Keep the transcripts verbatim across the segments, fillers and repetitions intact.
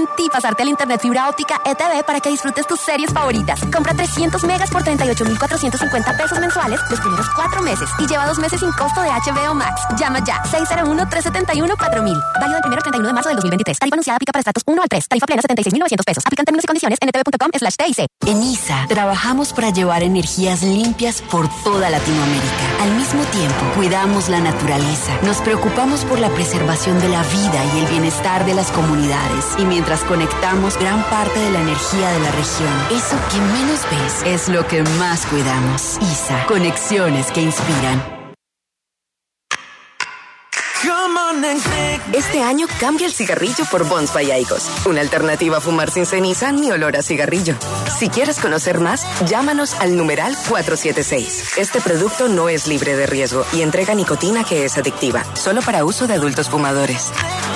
en ti pasarte al internet fibra óptica E T V para que disfrutes tus series favoritas. Compra trescientos megas por treinta y ocho mil cuatrocientos cincuenta pesos mensuales los primeros cuatro meses y lleva dos meses sin costo de H B O Max. Llama ya, seis cero uno, tres siete uno, cuatro mil. Válido del primero al treinta y uno de marzo del dos mil veintitrés. Tarifa anunciada aplica para estratos uno al tres. Tarifa plena setenta y seis mil novecientos pesos. Aplican términos y condiciones en etv.com slash TIC. En I S A trabajamos para llevar energías limpias por toda Latinoamérica. Al mismo tiempo, cuidamos la naturaleza. Nos preocupamos por la preservación de la vida y el bienestar de las comunidades. Y mientras conectamos gran parte de la energía de la región, eso que menos ves es lo que más cuidamos. I S A, conexiones que inspiran. Este año cambia el cigarrillo por Bonds by Aigos, una alternativa a fumar sin ceniza ni olor a cigarrillo. Si quieres conocer más, llámanos al numeral cuatro siete seis. Este producto no es libre de riesgo y entrega nicotina que es adictiva, solo para uso de adultos fumadores.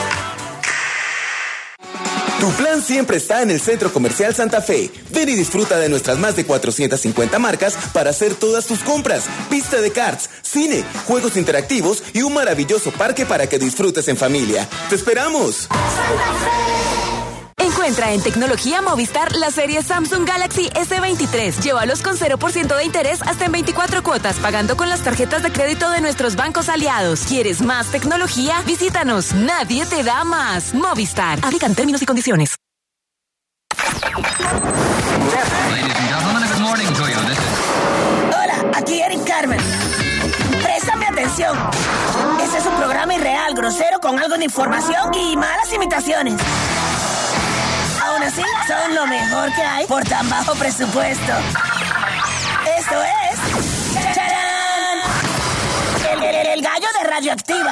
Tu plan siempre está en el Centro Comercial Santa Fe. Ven y disfruta de nuestras más de cuatrocientas cincuenta marcas para hacer todas tus compras. Pista de karts, cine, juegos interactivos y un maravilloso parque para que disfrutes en familia. ¡Te esperamos! Encuentra en Tecnología Movistar la serie Samsung Galaxy S veintitrés. Llévalos con cero por ciento de interés hasta en veinticuatro cuotas, pagando con las tarjetas de crédito de nuestros bancos aliados. ¿Quieres más tecnología? Visítanos. Nadie te da más. Movistar. Aplican términos y condiciones. Hola, aquí Eric Carmen. Préstame atención. Este es un programa irreal, grosero, con algo de información y malas imitaciones. Aún así, son lo mejor que hay por tan bajo presupuesto. Esto es... ¡Charán! El, el, el gallo de Radioactiva.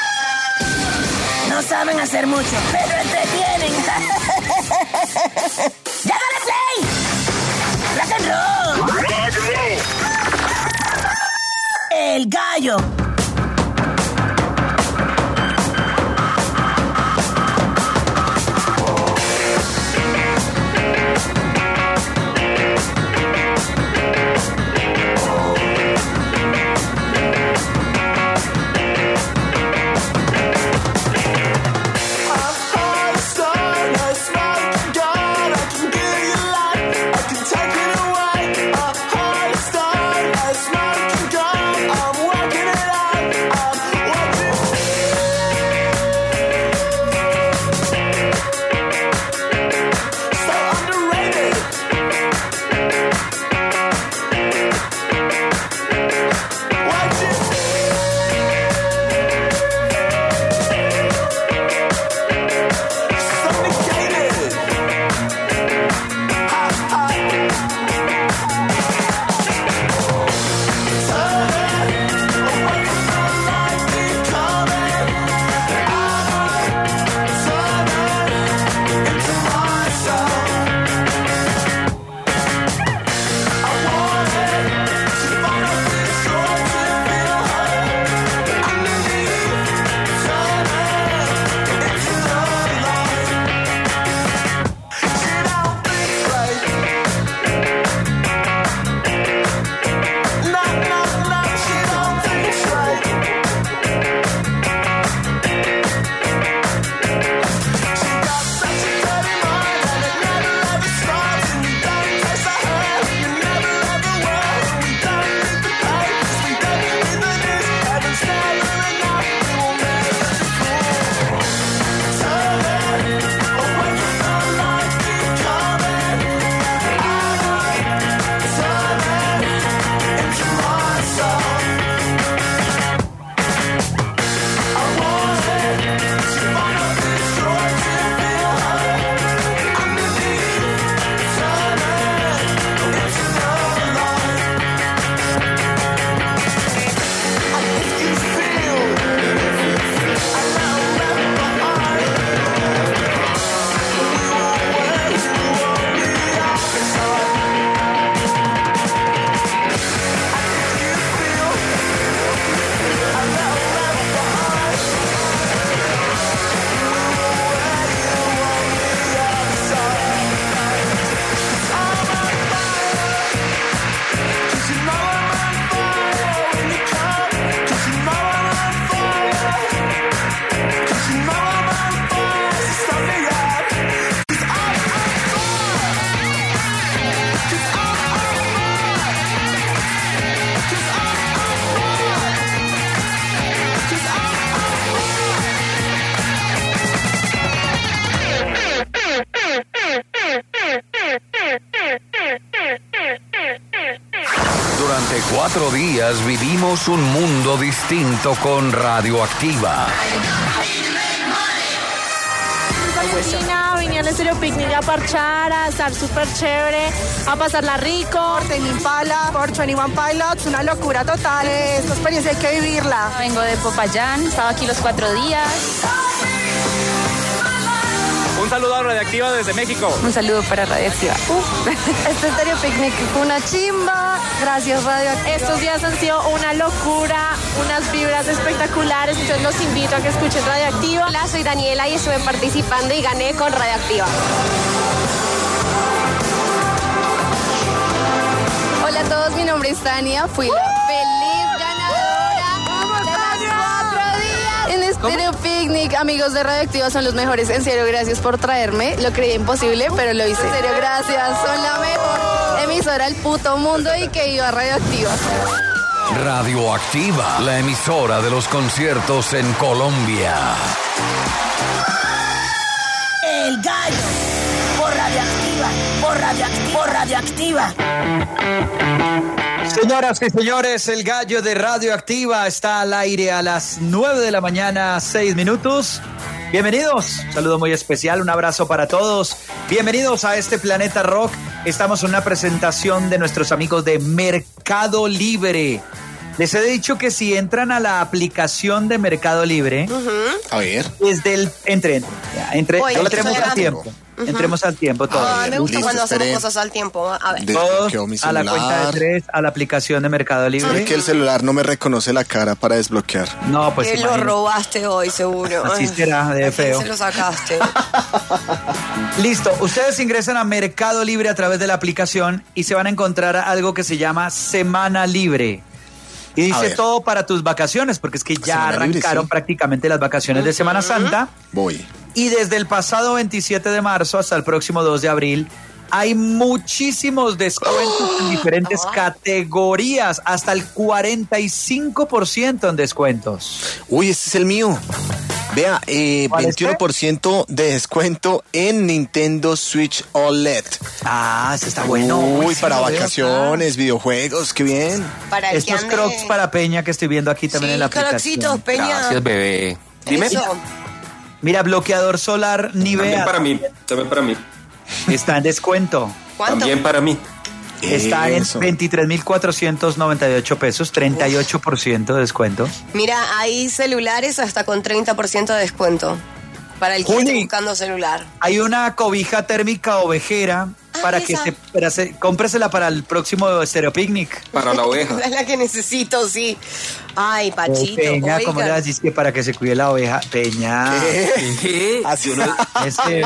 No saben hacer mucho, pero entretienen. ¡Ya dale play! ¡Rock and roll! El gallo. Working it out. cuatro días vivimos un mundo distinto con Radioactiva. Argentina, vine al Estéreo Picnic a parchar, a estar súper chévere, a pasarla rico. Tame Impala, por veintiuno Pilots, una locura total. Esta experiencia hay que vivirla. Vengo de Popayán, estaba aquí los cuatro días. Un saludo a Radioactiva desde México. Un saludo para Radioactiva. Uf, este Estéreo Picnic fue una chimba. Gracias, Radioactiva. Estos días han sido una locura, unas vibras espectaculares, entonces los invito a que escuchen Radioactiva. Hola, soy Daniela y estuve participando y gané con Radioactiva. Hola a todos, mi nombre es Tania. Fui la feliz ganadora de los cuatro días en Estéreo Picnic. Amigos de Radioactiva, son los mejores. En serio, gracias por traerme. Lo creí imposible, pero lo hice. En serio, gracias. Son la mejor emisora del puto mundo y que iba a Radioactiva. Radioactiva, la emisora de los conciertos en Colombia. El gallo, por Radioactiva, por Radioactiva, por Radioactiva. Señoras y señores, el gallo de Radioactiva está al aire a las nueve de la mañana, seis minutos. Bienvenidos, un saludo muy especial, un abrazo para todos. Bienvenidos a este Planeta Rock. Estamos en una presentación de nuestros amigos de Mercado Libre. Les he dicho que si entran a la aplicación de Mercado Libre, uh-huh. a ver, desde el entre, ya, entre, Oye, entremos al tiempo. Uh-huh. Entremos al tiempo todos. Ah, me gusta Listo, cuando hacemos espere. cosas al tiempo. A ver. Todos a la cuenta de tres, a la aplicación de Mercado Libre. Es que el celular no me reconoce la cara para desbloquear. No, pues que lo robaste hoy, seguro. Así será, de feo. Se lo sacaste. Listo, ustedes ingresan a Mercado Libre a través de la aplicación y se van a encontrar algo que se llama Semana Libre. Y dice todo para tus vacaciones, porque es que ya Semana arrancaron libre, sí. prácticamente las vacaciones uh-huh. de Semana Santa. Voy. Y desde el pasado veintisiete de marzo hasta el próximo dos de abril hay muchísimos descuentos oh. en diferentes oh. categorías, hasta el cuarenta y cinco por ciento en descuentos. Uy, este es el mío. Vea, eh, veintiuno por ciento de descuento en Nintendo Switch O L E D. Ah, ese está bueno. Uy, sí, para vacaciones, videojuegos, qué bien. Para el Estos ande... Crocs para Peña que estoy viendo aquí también sí, en la aplicación. Croxitos, Peña. Gracias, bebé. Dime. Eso. Mira, bloqueador solar Nivea. También para mí, también para mí. Está en descuento. ¿Cuánto? También para mí. Está Eso. en veintitrés mil cuatrocientos noventa y ocho pesos, treinta y ocho por ciento de descuento. Mira, hay celulares hasta con treinta por ciento de descuento. Para el que Juni, esté buscando celular. Hay una cobija térmica ovejera ah, para esa. que se, para se, cómpresela para el próximo Estéreo Picnic. Para la oveja. Es la que necesito, sí. Ay, Pachito. Peña, oiga. ¿Cómo le decís que para que se cuide la oveja? Peña. ¿Qué? ¿Qué? Así uno. Ese,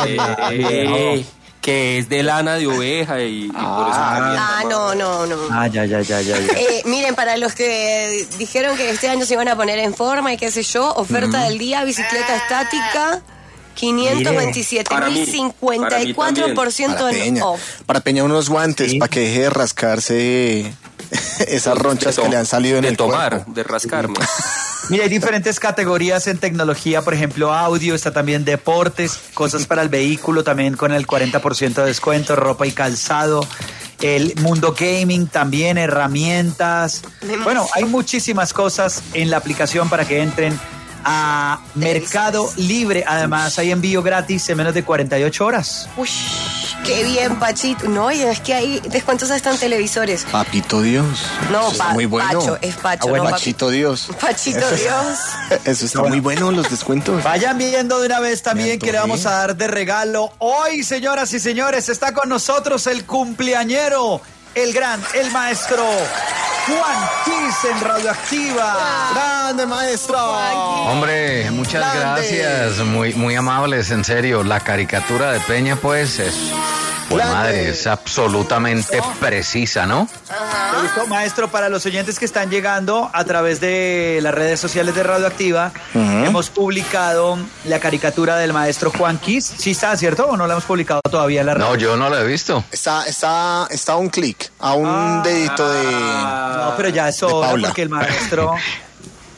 eh, que es de lana de oveja y, y ah, por eso Ah, no, no, no. Ah, ya, ya, ya, ya. ya. Eh, miren, para los que dijeron que este año se iban a poner en forma y qué sé yo, oferta mm. del día, bicicleta estática, quinientos veintisiete mil cincuenta y cuatro por ciento en off. Para Peña unos guantes, sí. para que deje de rascarse esas ronchas que le han salido en de el tomar, cuerpo. De rascarme. Mira, hay diferentes categorías en tecnología, por ejemplo, audio, está también deportes, cosas para el vehículo también con el cuarenta por ciento de descuento, ropa y calzado, el mundo gaming también, herramientas. Bueno, hay muchísimas cosas en la aplicación para que entren a Mercado Libre. Además, hay envío gratis en menos de cuarenta y ocho horas. Uy, qué bien, Pachito. No, y es que hay descuentos hasta en televisores. Papito Dios. No, eso pa- está muy bueno. Pacho, es Pacho. Ah, bueno, no, Pachito Dios. Pachito eso Dios. Es, eso está bueno. muy bueno, los descuentos. Vayan viendo de una vez también que le vamos a dar de regalo. Hoy, señoras y señores, está con nosotros el cumpleañero, el gran, el maestro Juan Kiss en Radioactiva. ¡Grande, maestro! Hombre, muchas Grande. gracias, muy, muy amables, en serio. La caricatura de Peña, pues, es... Pues madre, es absolutamente precisa, ¿no? Listo, maestro, para los oyentes que están llegando a través de las redes sociales de Radioactiva, uh-huh. hemos publicado la caricatura del maestro Juan Kiss. ¿Sí está, cierto? ¿O no la hemos publicado todavía en la red? No, yo no la he visto. Está, está, está a un clic, a un ah, dedito de... No, pero ya es hora porque el maestro...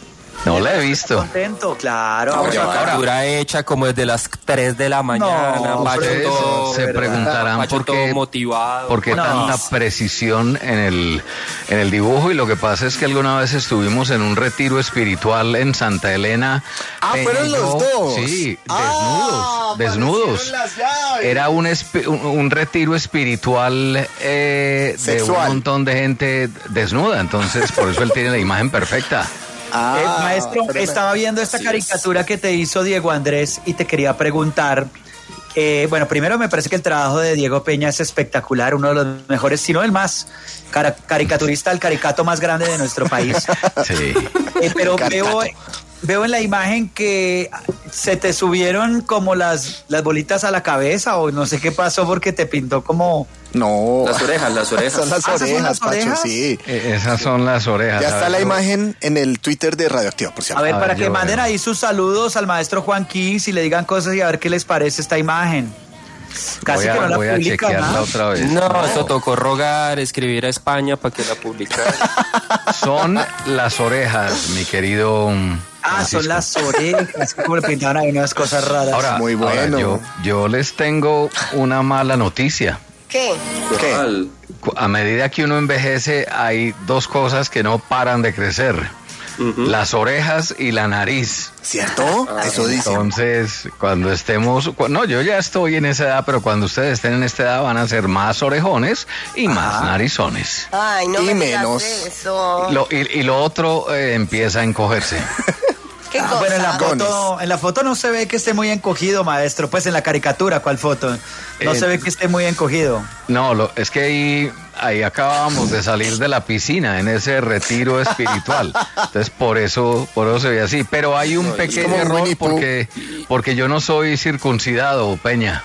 No la he visto. Contento, claro. Una captura hecha como desde las tres de la mañana. No, Pacho ustedes todo, se preguntarán Pacho por todo qué, motivado. por qué No. tanta precisión en el, en el dibujo, y lo que pasa es que alguna vez estuvimos en un retiro espiritual en Santa Elena. Ah, Peña fueron y los yo, dos. Sí, Ah, desnudos, desnudos. las llaves. Era un, espi- un, un retiro espiritual eh, de un Sexual. montón de gente desnuda, entonces por eso él tiene la imagen perfecta. Ah, Eh, maestro, pero- estaba viendo esta Así caricatura que te hizo Diego Andrés y te quería preguntar. eh, bueno, primero me parece que el trabajo de Diego Peña es espectacular, uno de los mejores, si no el más cara- caricaturista, el caricato más grande de nuestro país. Sí. Eh, pero Caricato. veo, veo en la imagen que se te subieron como las, las bolitas a la cabeza o no sé qué pasó porque te pintó como... No. Las orejas, las orejas. Son las Ah, ¿esas son orejas, las Pacho, orejas? sí. Eh, Esas son las orejas. Ya está ¿sabes? la imagen en el Twitter de Radioactiva, por A cierto. ver, A para ver, que yo manden veo. ahí sus saludos al maestro Juan Quis y le digan cosas y a ver qué les parece esta imagen. Casi Voy a, que no la voy a publican, chequearla ¿no? otra vez. No, eso tocó rogar, escribir a España para que la publicara. Son las orejas, mi querido. mm, Ah, Francisco. son las orejas, como le pintaban ahí unas cosas raras. Ahora, Muy ahora, bueno. yo, yo les tengo una mala noticia. ¿Qué? ¿Qué? Cu- A medida que uno envejece, hay dos cosas que no paran de crecer. Las orejas y la nariz. ¿Cierto? Eso dice. Entonces, cuando estemos, cu- no, yo ya estoy en esa edad, pero cuando ustedes estén en esta edad van a ser más orejones y más narizones. Ay, no Y me digas menos. eso. Lo- y, y lo otro eh, empieza a encogerse. ¿Qué Ah, cosa? bueno, en la, Tacones. foto, en la foto no se ve que esté muy encogido, maestro. Pues en la caricatura, ¿cuál foto? No Eh, se ve que esté muy encogido. No, lo, es que ahí, ahí acabábamos de salir de la piscina en ese retiro espiritual. Entonces por eso, por eso se ve así. Pero hay un pequeño como error Winnie Pooh. porque, porque yo no soy circuncidado, Peña.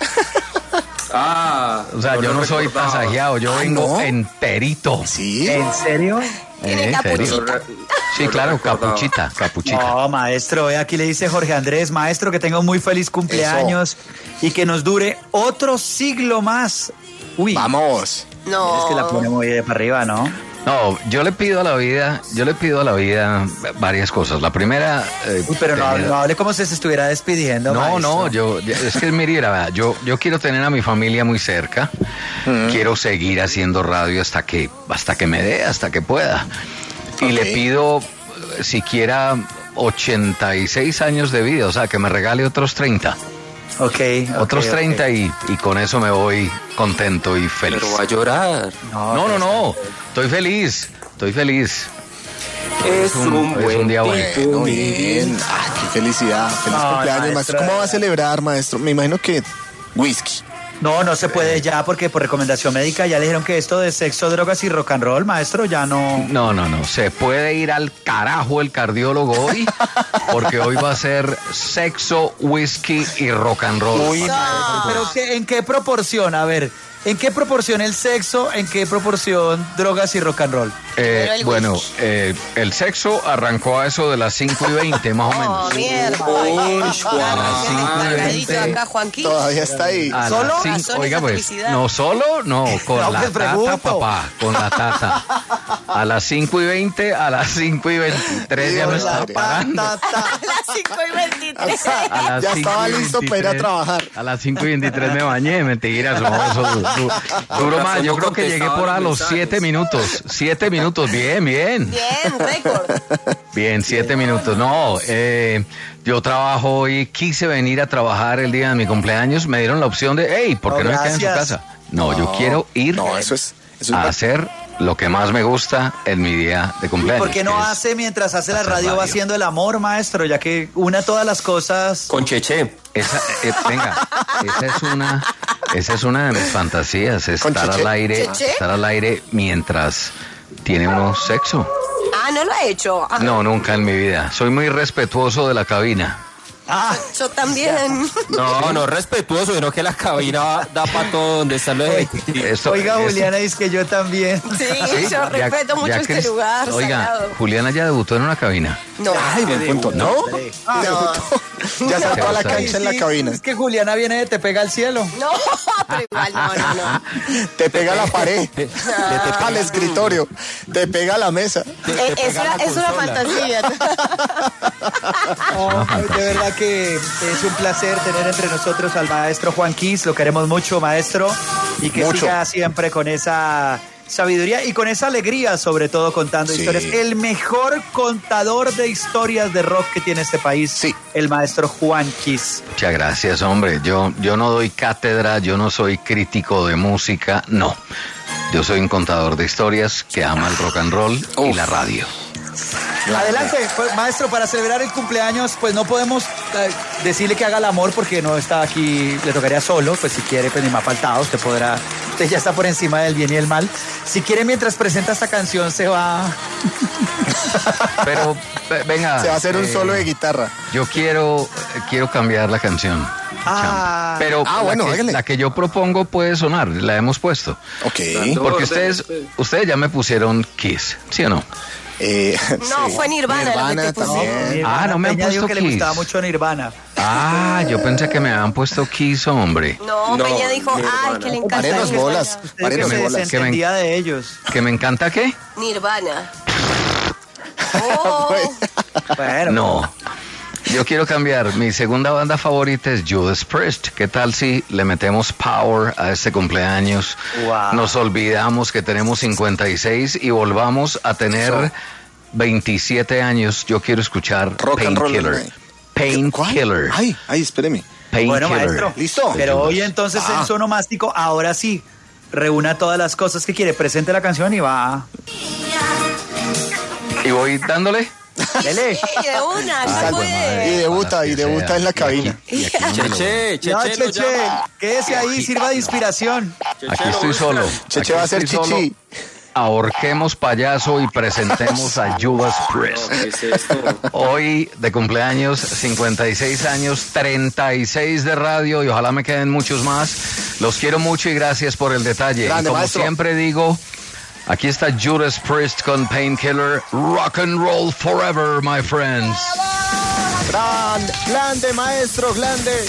Ah, O sea, yo no soy tasajeado, yo Ay, vengo ¿no? enterito. ¿Sí? ¿En serio? Tiene ¿En serio? capuchita. Sí, claro, capuchita, capuchita. No, maestro, ve, aquí le dice Jorge Andrés, maestro, que tenga un muy feliz cumpleaños y que nos dure otro siglo más. Uy, Vamos. No. es que la pone muy de para arriba, ¿no? No, yo le pido a la vida, yo le pido a la vida varias cosas. La primera... eh, Uy, pero no, tener- no hable como si se estuviera despidiendo. No, maestro. no, yo, es que mire, la verdad, yo, yo quiero tener a mi familia muy cerca, quiero seguir haciendo radio hasta que, hasta que me dé, hasta que pueda. Y Ok. le pido eh, siquiera ochenta y seis años de vida, o sea, que me regale otros treinta. Ok, ok, Otros ok. treinta y, y con eso me voy contento y feliz. Pero va a llorar. No, no, no, estoy feliz, estoy feliz. Es un, un- es buen un día bueno. tipo, Bueno, mi- bien. Ah, qué felicidad. Feliz Ay, cumpleaños, maestro. maestro. ¿Cómo va a celebrar, maestro? Me imagino que whisky. No, no se puede ya porque por recomendación médica ya le dijeron que esto de sexo, drogas y rock and roll, maestro, ya no... No, no, no. Se puede ir al carajo el cardiólogo hoy, porque hoy va a ser sexo, whisky y rock and roll. Uy, maestro, pero ¿qué- ¿en qué proporción? A ver, ¿en qué proporción el sexo? ¿En qué proporción drogas y rock and roll? Eh, Pero el bueno, whisky. eh, el sexo arrancó a eso de las cinco y veinte, más o menos. Oh, mierda. Uy, las cinco y Cargadito veinte. acá, Juanquín. Todavía está ahí. A ¿Solo? las cinco- Razones oiga, de pues, felicidad. no solo, no, con No, la pues, tata, pregunto. papá, con la tata. A las cinco y veinte, a las cinco y veintitrés ya me Dios, estaba madre. pagando. A las cinco y veintitrés. A las Ya cinco estaba y listo para ir a veintitrés, trabajar. A las cinco y veintitrés me bañé, mentiras, no, eso du- du- duró Por más. razón Yo no creo que llegué por a contestaba los los siete minutos. Siete minutos, bien, bien. Bien, récord. Bien, siete minutos. No, eh, yo trabajo hoy, quise venir a trabajar el día de mi cumpleaños, me dieron la opción de, hey, ¿por qué no, No, me quedan en su gracias. casa? No, yo quiero ir No, eso es. Eso a es hacer lo que más me gusta en mi día de cumpleaños. ¿Por qué no que es hace mientras hace la hacer radio, va radio. haciendo el amor, maestro? Ya que una todas las cosas... Con Cheche. Esa, eh, venga, esa es una, esa es una de mis fantasías, ¿Con estar Cheche? al aire, ¿Cheche? estar al aire mientras tiene uno sexo. Ah, no lo ha hecho. Ah, No, nunca en mi vida. Soy muy respetuoso de la cabina. Ah, Yo también. No, no, respetuoso, sino que la cabina da para todo donde están los ejecutivos. Esto- oiga, esto- Juliana, dice que yo también. Sí, Sí, yo ya- respeto mucho ya este Cris- lugar Oiga, sagrado. Juliana ya debutó en una cabina. No. Ay, buen punto. ¿No? No. Ya saltó a la cancha Sí, en la sí, cabina. Es que Juliana viene de Te Pega al Cielo. No, pero igual no, no, no. Te pega a la pared, te pega al escritorio, te pega a la mesa. Eh, es, una, es una fantasía. Oh, de verdad que es un placer tener entre nosotros al maestro Juan Kiss. Lo queremos mucho, maestro. Y que Mucho. siga siempre con esa sabiduría y con esa alegría, sobre todo contando Sí. historias. El mejor contador de historias de rock que tiene este país, Sí. el maestro Juan Kiss. Muchas gracias, hombre. Yo, yo no doy cátedra, yo no soy crítico de música, no. Yo soy un contador de historias que ama el rock and roll y la radio. Adelante, pues, maestro, para celebrar el cumpleaños, pues no podemos eh, decirle que haga el amor porque no está aquí, le tocaría solo, pues si quiere, pues ni me ha faltado, usted podrá, usted ya está por encima del bien y el mal. Si quiere, mientras presenta esta canción, se va... Pero, ve- venga. Se va a hacer un eh, solo de guitarra. Yo quiero, quiero cambiar la canción. Ah, Pero Ah, la, bueno, que, hágale. la que yo propongo puede sonar, la hemos puesto. Ok. Porque ustedes, ustedes ya me pusieron Kiss, ¿sí o no? Eh, No, sí. fue Nirvana, Nirvana lo que te también. Nirvana, Ah, no me han Peña dijo puesto que le Kiss. gustaba mucho Nirvana. Ah, yo pensé que me habían puesto Kiss, hombre. No, No, Peña dijo, Nirvana. ay, que le encanta Parenos Nirvana. bolas, Usted dijo que parenos se bolas. desentendía de ellos. ¿Que me encanta qué? Nirvana. Oh, Bueno, No. Yo quiero cambiar. Mi segunda banda favorita es Judas Priest. ¿Qué tal si le metemos power a este cumpleaños? Wow. Nos olvidamos que tenemos cincuenta y seis y volvamos a tener veintisiete años. Yo quiero escuchar Rock and roll, Painkiller. güey. Painkiller. Ay, ay, espéreme. Bueno, Painkiller. maestro, ¿Listo? Pero hoy entonces Ah. en Sonomástico, ahora sí, reúna todas las cosas que quiere, presente la canción y va. Y voy dándole. Dele. y de una, Ay, se güey, Y puede. debuta, Para y que debuta sea. en la Y aquí- cabina. y aquí no me lo- Cheche, Ya, Cheche, lo Cheche, llama. quédese ahí, sirva de inspiración. Aquí estoy solo. Cheche Aquí va a hacer estoy solo. chichi. Ahorquemos payaso y presentemos a Judas Priest. No, ¿qué es esto? Hoy de cumpleaños, cincuenta y seis años, treinta y seis de radio y ojalá me queden muchos más. Los quiero mucho y gracias por el detalle. Grande, y como maestro. siempre digo, aquí está Judas Priest con Painkiller. Rock and roll forever, my friends. Grande, grande, maestro, grande.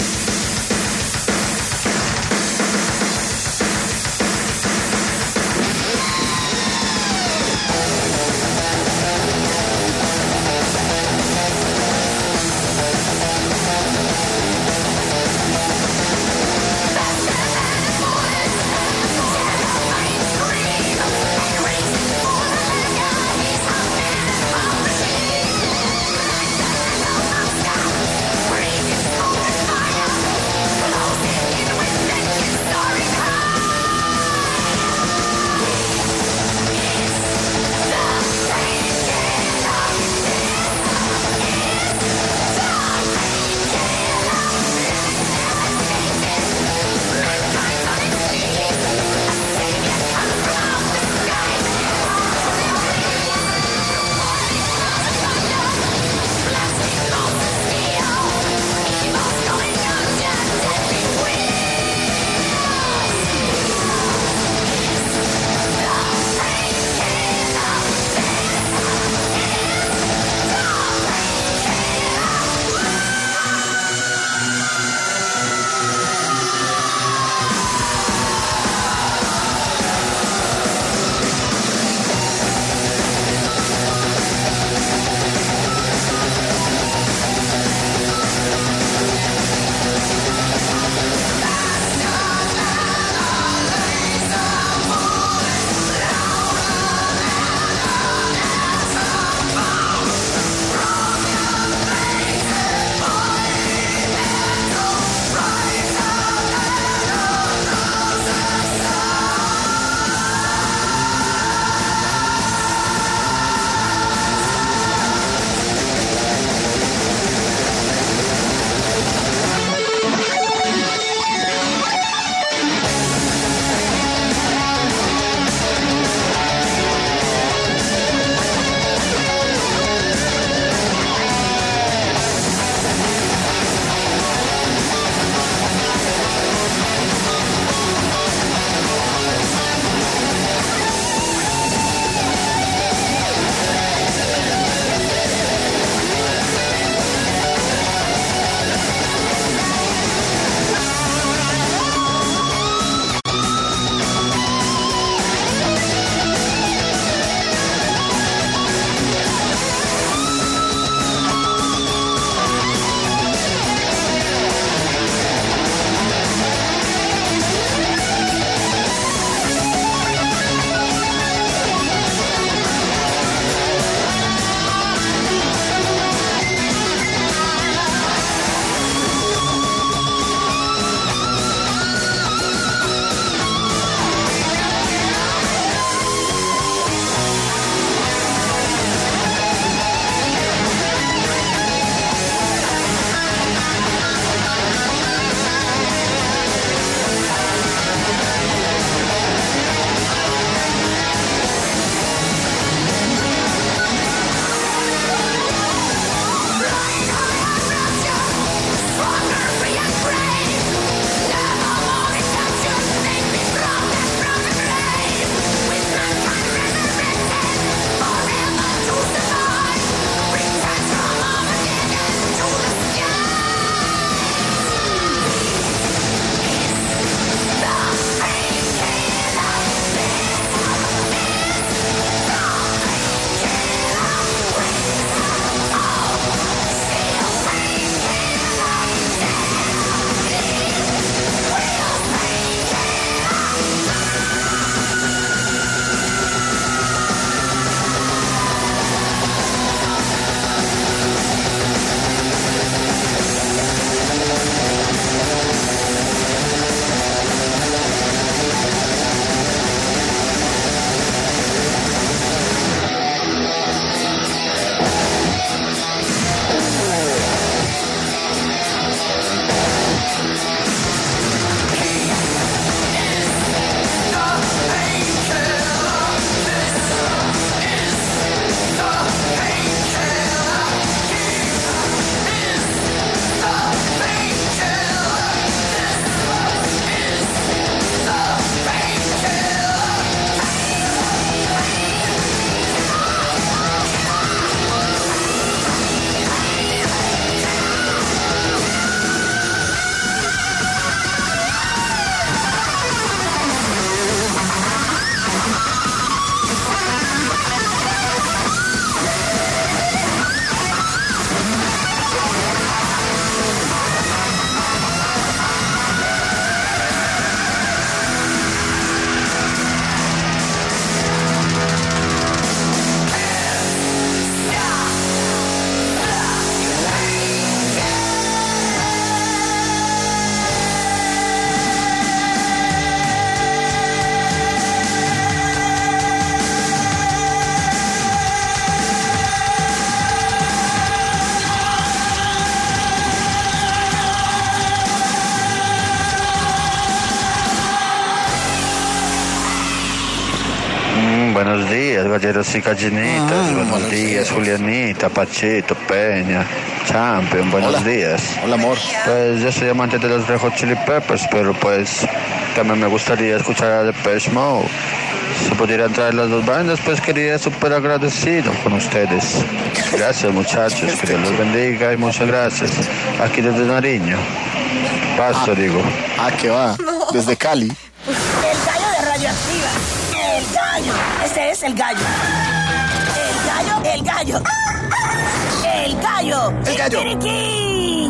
buenos días, galleros y gallinitas. Ah, buenos, buenos días, días, Julianita, Pachito, Peña, Champion, buenos Hola. días. Hola, amor. Pues yo soy amante de los Red Hot Chili Peppers, pero pues también me gustaría escuchar a Depeche Mode. Si pudieran traer las dos bandas, pues quería súper agradecido con ustedes. Gracias, muchachos, que Dios los bendiga y muchas gracias. Aquí desde Nariño. Paso, ah, digo. Ah, ¿qué va? Desde Cali. El gallo de Radioactiva. El gallo. Ese es el gallo. El gallo, el gallo. El gallo. El gallo. Chiquiriquí.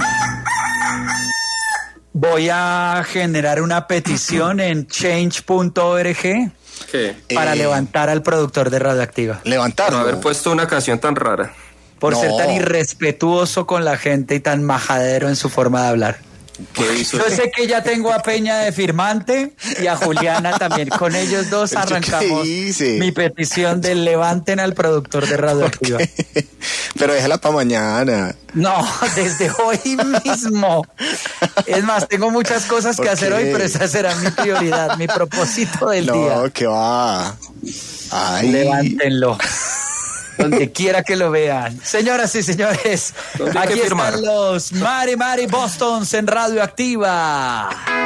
Voy a generar una petición en change punto org. ¿Qué? Para Eh, levantar al productor de Radioactiva. Levantarlo. Por haber puesto una canción tan rara. Por No. ser tan irrespetuoso con la gente y tan majadero en su forma de hablar. ¿Qué hizo? Yo sé que ya tengo a Peña de firmante y a Juliana también. Con ellos dos arrancamos mi petición de levanten al productor de Radioactiva. Pero déjala para mañana. No, desde hoy mismo. Es más, tengo muchas cosas que hacer hoy, pero esa será mi prioridad, mi propósito del no, día. No, que va. Ay. Levántenlo. Donde quiera que lo vean. Señoras y señores, aquí están los Mari Mari Bostons en Radioactiva.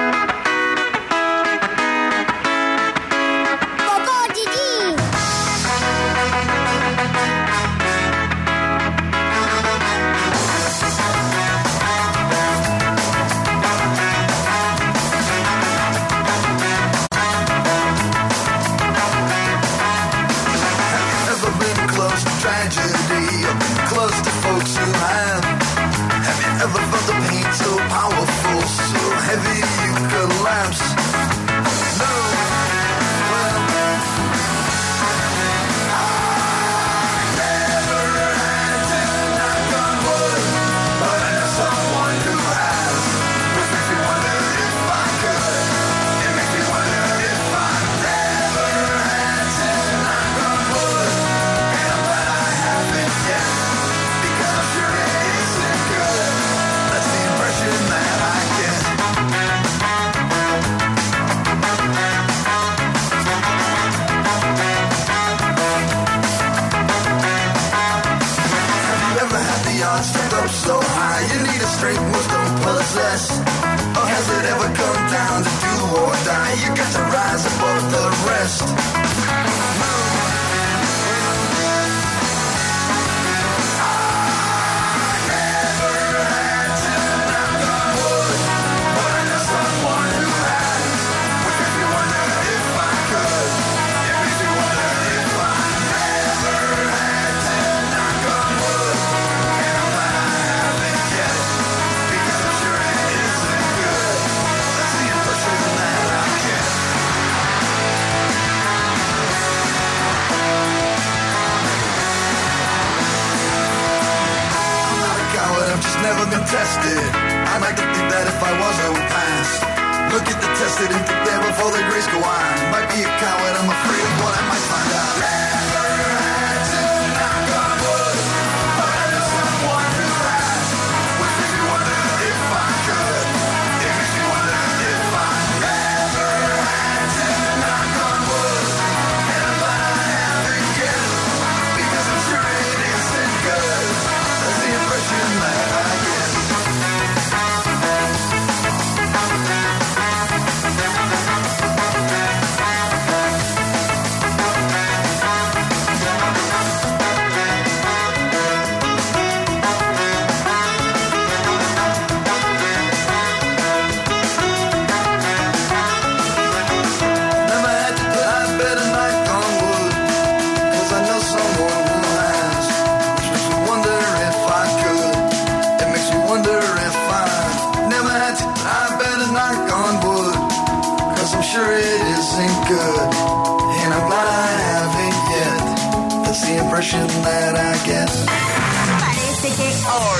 Parece que...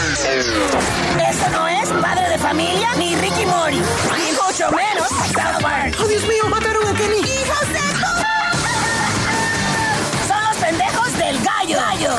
Eso no es Padre de Familia ni Ricky Mori. Y mucho menos South Park. ¡Oh, Dios mío! ¡Mataron a Kenny! ¡Hijos de tu... Son los pendejos del gallo. gallo.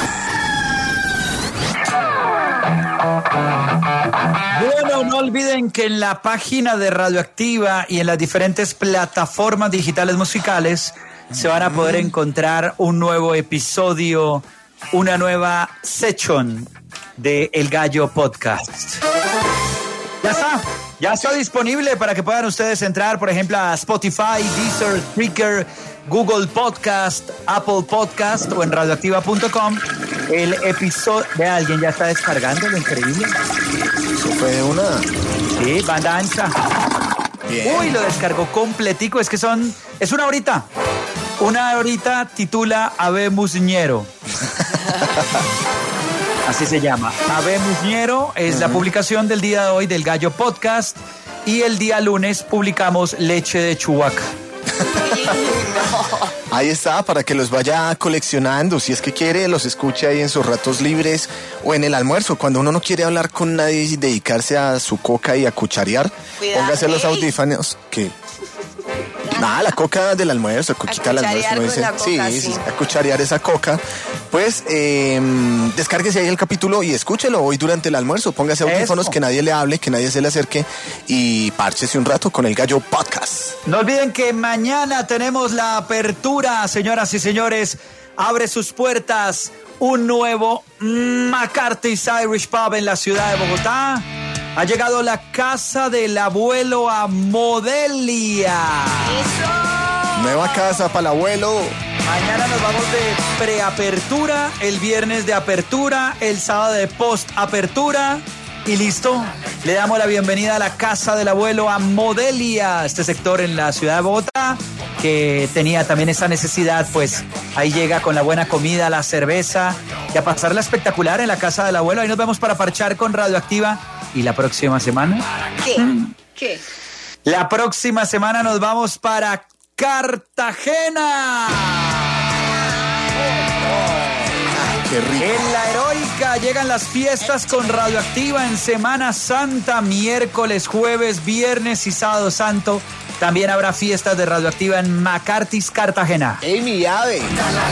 Bueno, no olviden que en la página de Radioactiva y en las diferentes plataformas digitales musicales se van a poder encontrar un nuevo episodio, una nueva session de El Gallo Podcast. Ya está, ya está disponible para que puedan ustedes entrar, por ejemplo, a Spotify, Deezer, Spreaker, Google Podcast, Apple Podcast o en radioactiva punto com. El episodio de alguien ya está descargando, lo increíble. Eso fue de una. Sí, banda ancha. Bien. Uy, lo descargó completico, es que son, es una horita. Una horita titula Ave Musñero. Así se llama. Ave Musñero es uh-huh. la publicación del día de hoy del Gallo Podcast. Y el día lunes publicamos Leche de Chubaca. Ahí está, para que los vaya coleccionando. Si es que quiere, los escuche ahí en sus ratos libres o en el almuerzo. Cuando uno no quiere hablar con nadie y dedicarse a su coca y a cucharear, Cuidado, póngase ¿eh? los audífonos. ¿Qué? Nada, la coca del almuerzo, coquita del almuerzo. No dice, coca, sí, sí, sí, a cucharear esa coca. Pues eh, descárguese ahí el capítulo y escúchelo hoy durante el almuerzo. Póngase audífonos, Eso. que nadie le hable, que nadie se le acerque y párchese un rato con el Gallo Podcast. No olviden que mañana tenemos la apertura, señoras y señores. Abre sus puertas un nuevo McCarthy's Irish Pub en la ciudad de Bogotá. Ha llegado la casa del abuelo a Modelia. ¡Eso! Nueva casa para el abuelo. Mañana nos vamos de preapertura, el viernes de apertura, el sábado de post-apertura. Y listo, le damos la bienvenida a la casa del abuelo a Modelia, este sector en la ciudad de Bogotá, que tenía también esa necesidad, pues ahí llega con la buena comida, la cerveza, y a pasarla espectacular en la casa del abuelo. Ahí nos vemos para parchar con Radioactiva. ¿Y la próxima semana? ¿Qué? ¿Qué? La próxima semana nos vamos para Cartagena. Qué rico. En la Heroica llegan las fiestas con Radioactiva en Semana Santa, miércoles, jueves, viernes y sábado santo. También habrá fiestas de Radioactiva en McCarthy's Cartagena. ¡Ey, mi ave!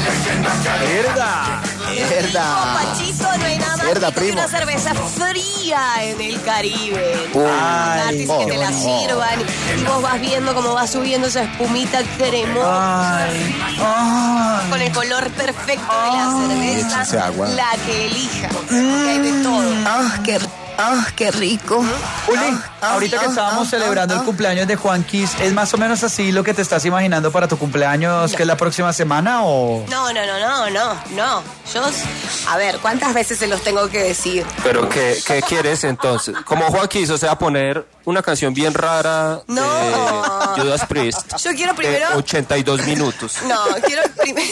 ¡Verdad! ¡Verdad! Pachito, no hay nada más Verdad, que una cerveza fría en el Caribe. Ay, McCarthy's, que te la sirvan y vos vas viendo cómo va subiendo esa espumita cremosa. Ay, ay, con el color perfecto de la cerveza. Agua. La que elija. Que hay de todo. ¡Ah, qué ¡Ah, qué rico! Uli, ah, ahorita ah, que estábamos ah, celebrando ah, el cumpleaños de Juanquis, ¿es más o menos así lo que te estás imaginando para tu cumpleaños, no. que es la próxima semana o...? No, no, no, no, no, no. Yo, a ver, ¿cuántas veces se los tengo que decir? ¿Pero qué, qué quieres entonces? Como Juanquis, o sea, poner una canción bien rara no. de Judas Priest. Yo quiero primero... De ochenta y dos minutos. No, quiero primero...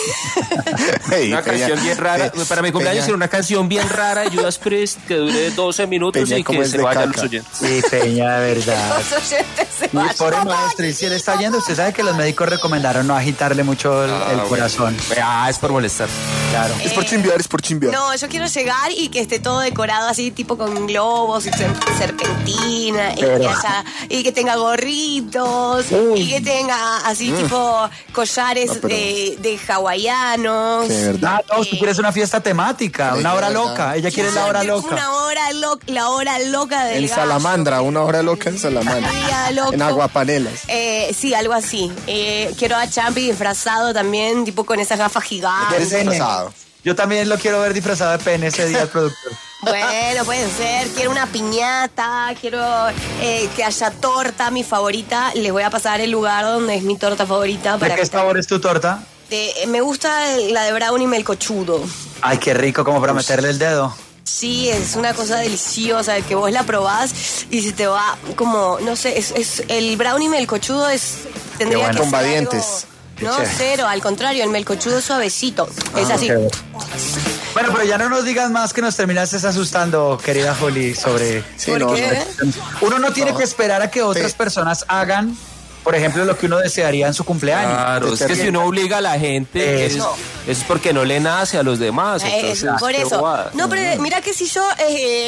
hey, una Peña, canción bien rara. Hey, para mi cumpleaños quiero una canción bien rara de Judas Priest que dure doce minutos. Peña, y que se vayan los oyentes. Sí, Peña, de verdad. Los oyentes se y pobre maestro, y si él está yendo, usted sabe que los médicos recomendaron no agitarle mucho el, ah, el corazón. Bueno. Ah, es por molestar. Claro. Eh, es por chimbear, es por chimbear. No, yo quiero llegar y que esté todo decorado así, tipo con globos y serpentina, y que, haya, y que tenga gorritos, Uy. y que tenga así, mm. tipo collares no, pero... de, de hawaianos. Sí, verdad. Ah, no, tú quieres una fiesta temática, sí, una hora verdad. loca. Ella quiere la hora loca. Una hora loca, la hora loca del En gallo. Salamandra, una hora loca en Salamandra. En Aguapanelas. Eh, sí, algo así. Eh, quiero a Champi disfrazado también, tipo con esas gafas gigantes. Disfrazado. Yo también lo quiero ver disfrazado de pene ese día el productor. Bueno, puede ser. Quiero una piñata, quiero eh, que haya torta, mi favorita. Les voy a pasar el lugar donde es mi torta favorita. Para ¿De qué sabor es tu torta? De, me gusta la de brownie melcochudo. Ay, qué rico, como para meterle el dedo. Sí, es una cosa deliciosa, que vos la probás y se te va como, no sé, es, es el brownie melcochudo es... Tendría bueno, que con ser vadientes. Algo, no, cero, al contrario, el melcochudo es suavecito, ah, es así. Okay. Bueno, pero ya no nos digas más que nos terminaste asustando, querida Juli, sobre... Sí, ¿Por no, qué? Uno no tiene no. que esperar a que otras sí. personas hagan, por ejemplo, lo que uno desearía en su cumpleaños. Claro, es que si uno obliga a la gente, eso es, es porque no le nace a los demás. Entonces, eh, por eso. Bobada. No, pero mira que si yo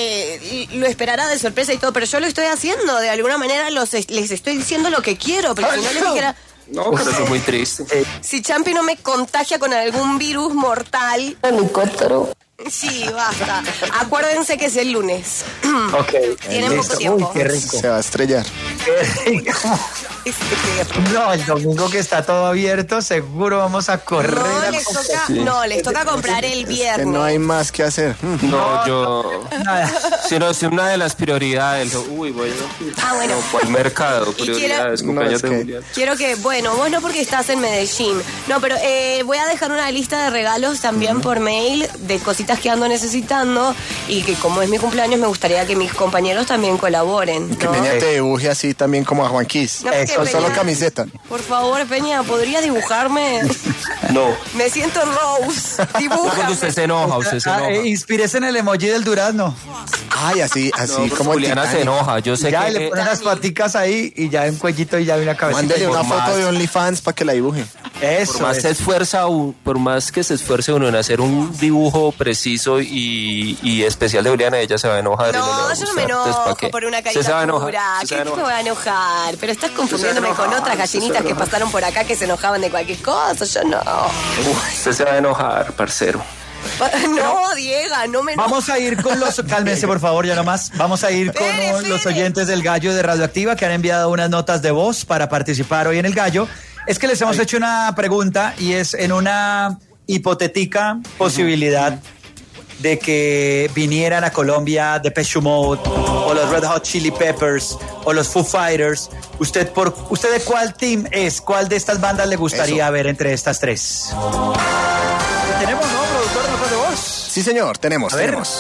eh, lo esperara de sorpresa y todo, pero yo lo estoy haciendo, de alguna manera los, les estoy diciendo lo que quiero, pero si no les dijera... No, pero eso es muy triste. Si Champi no me contagia con algún virus mortal... Helicóptero. Sí, basta. Acuérdense que es el lunes. Ok. Tienen poco tiempo. Uy, qué rico. Se va a estrellar. No, el domingo que está todo abierto, seguro vamos a correr. No, a les comprar. toca, Sí. no, les toca comprar el Es viernes. que no hay más que hacer. No, yo... Si no, es una de las prioridades. Uy, bueno. Ah, bueno. No, ¿cuál mercado? Y Prioridades, quiero- cumpleaños No, es de que- Julián. Quiero que, bueno, vos no porque estás en Medellín. No, pero eh, voy a dejar una lista de regalos también por mail de cositas que ando necesitando y que como es mi cumpleaños me gustaría que mis compañeros también colaboren, Que ¿no? Peña te dibuje así también como a Juan Kiss. No, porque Con solo Peña- camiseta. Por favor, Peña, ¿podrías dibujarme? No. Me siento Rose. Dibújame. Porque usted se enoja, usted se Ah, enoja. eh, inspírese en el emoji del durazno. Ay, así, así No, como el Juliana se Titanic. enoja, yo sé Ya que... le ponen unas paticas ahí y ya un cuellito y ya una cabecita. Mándele una por más. foto de OnlyFans para que la dibuje. Eso. Por más, eso. se esfuerza, u- por más que se esfuerce uno en hacer un dibujo preciso y, y especial de Juliana, ella se va a enojar. y le va No, a yo no me gustar. Entonces, ¿para enojo qué? por una Usted se va a enojar, caricatura. usted se ¿Qué va a me enojar. voy a enojar? Pero estás confundiéndome enojar, con otras usted se va a gallinitas que enojar. pasaron por acá que se enojaban de cualquier cosa. Yo no. Uy, usted se va a enojar, parcero. No, Diego, no me enojo. Vamos a ir con los... Cálmense, por favor, ya nomás. Vamos a ir con Espere, los espere. oyentes del Gallo de Radioactiva que han enviado unas notas de voz para participar hoy en el Gallo. Es que les hemos hecho una pregunta y es en una hipotética posibilidad de que vinieran a Colombia Depeche Mode o los Red Hot Chili Peppers o los Foo Fighters. ¿Usted por usted de cuál team es? ¿Cuál de estas bandas le gustaría Eso. ver entre estas tres? ¿Tenemos, no, productor, notas de voz? Sí, señor, tenemos, A ver. tenemos.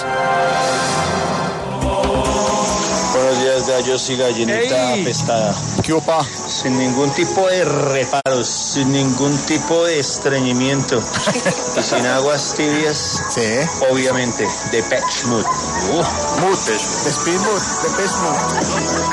Buenos días, gallos y gallinita Ey. apestada. ¿Qué opa? Sin ningún tipo de reparos, sin ningún tipo de estreñimiento y sin aguas tibias, Sí. obviamente, de Depeche Mode. Uh, Mood. De Speedmood, de Peshmood.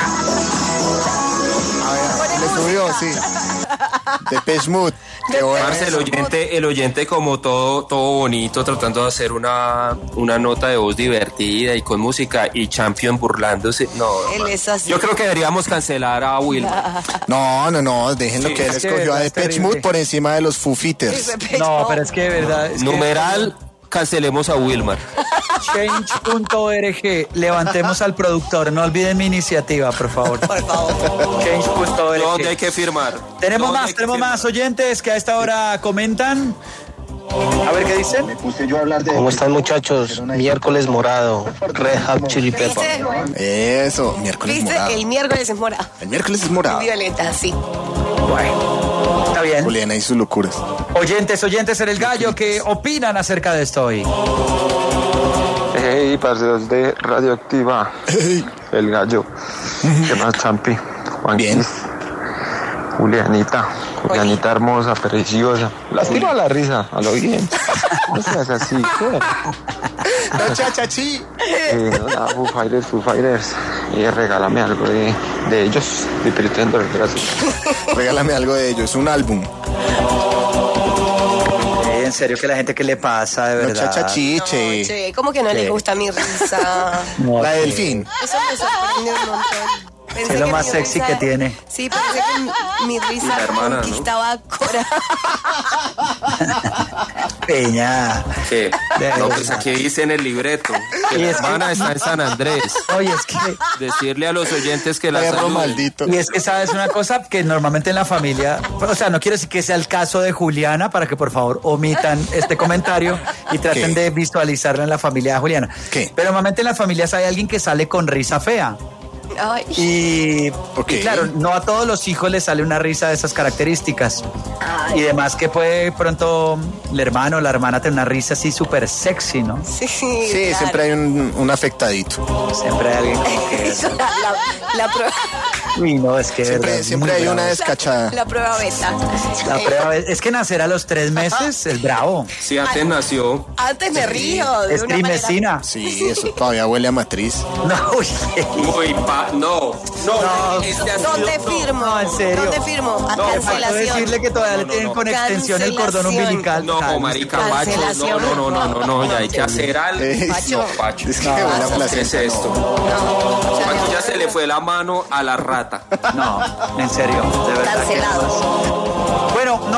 A ver, le subió, sí. De Peshmood. Qué bueno. Marce, el oyente, el oyente como todo, todo bonito, tratando de hacer una, una nota de voz divertida y con música, y Champion burlándose. No, Él es así. yo creo que deberíamos cancelar a Wilma. No, no, no, déjenlo Sí, que él es que escogió a es Depeche terrible. Mode por encima de los Foo Fighters. No, pero es que de verdad... es que- Numeral, cancelemos a Wilmar. change punto org. Levantemos al productor. No olviden mi iniciativa, por favor. Por favor. change punto org. ¿Dónde hay que firmar? Tenemos ¿Dónde más, hay que tenemos firmar? más oyentes que a esta hora comentan. A ver qué dicen. ¿Cómo están, muchachos? Miércoles morado, Red Hot Chili Pepper. ¿Viste? Eso, miércoles ¿Viste? morado. El miércoles es morado. El miércoles es morado. Violeta, sí. Bueno, está bien. Juliana y sus locuras. Oyentes, oyentes en el gallo, ¿qué opinan acerca de esto hoy? Hey, parceros de Radioactiva. El gallo. ¿Qué más, Champi? Juan Bien. Kiss, Julianita. Julianita hermosa, preciosa. La tiro a la risa, a lo bien. No seas así, ¿qué? No, chachachi. Eh, hola, Foo Fighters, Foo Fighters. Y regálame algo de, de ellos. De Pretender, gracias. Regálame algo de ellos, un álbum. Eh, en serio, que la gente, ¿qué le pasa, de No, verdad? chachachiche. No, che, ¿cómo que no Sí. les gusta mi risa? No, La sí. delfín. Eso me sorprendió un montón. Pensé Es lo que más mi sexy risa- que tiene. Sí, pensé que mi, mi risa la hermana, ¿no? conquistaba a Cora. Peña. ¿Qué? De No, verdad. pues aquí dice en el libreto que Y la es que- hermana está en San Andrés. Oye, es que... Decirle a los oyentes que la Perro saluden. maldito. Y es que sabes una cosa que normalmente en la familia, o sea, no quiero decir que sea el caso de Juliana, para que por favor omitan este comentario y traten ¿Qué? de visualizarlo en la familia de Juliana. ¿Qué? Pero normalmente en las familias hay alguien que sale con risa fea. Ay. Y, Ok. y claro, no a todos los hijos les sale una risa de esas características. Y además que puede pronto el hermano o la hermana tener una risa así súper sexy, ¿no? Sí, Sí, claro. siempre hay un, un afectadito. Siempre hay alguien como que... Eso, la, la, la prueba, Uy, no, es que... de Siempre, verdad, es siempre muy hay bravo. una descachada. la prueba beta. La prueba es, es que nacer a los tres meses es bravo. Sí, antes nació. Antes me río de Es una manera. trimesina. Sí, eso todavía huele a matriz. No, uy. Uy, pa, no, no, No. este ha ¿Dónde sido- firmo? No, en serio. ¿Dónde firmo? A No, Me faltó cancelación. decirle que todavía le No, no, tienen no. con extensión el cordón Cancelación. umbilical. No, Tal. marica, Pacho, no, Cancelación. no, no, no, no, no, ya hay que hacer algo. Eh, Pacho. No, Pacho. Es que No, huele a ¿Qué es placenta. esto? Pacho ya se le fue la mano a la rata. No, en serio, de verdad. que Cancelados. no. Bueno, nos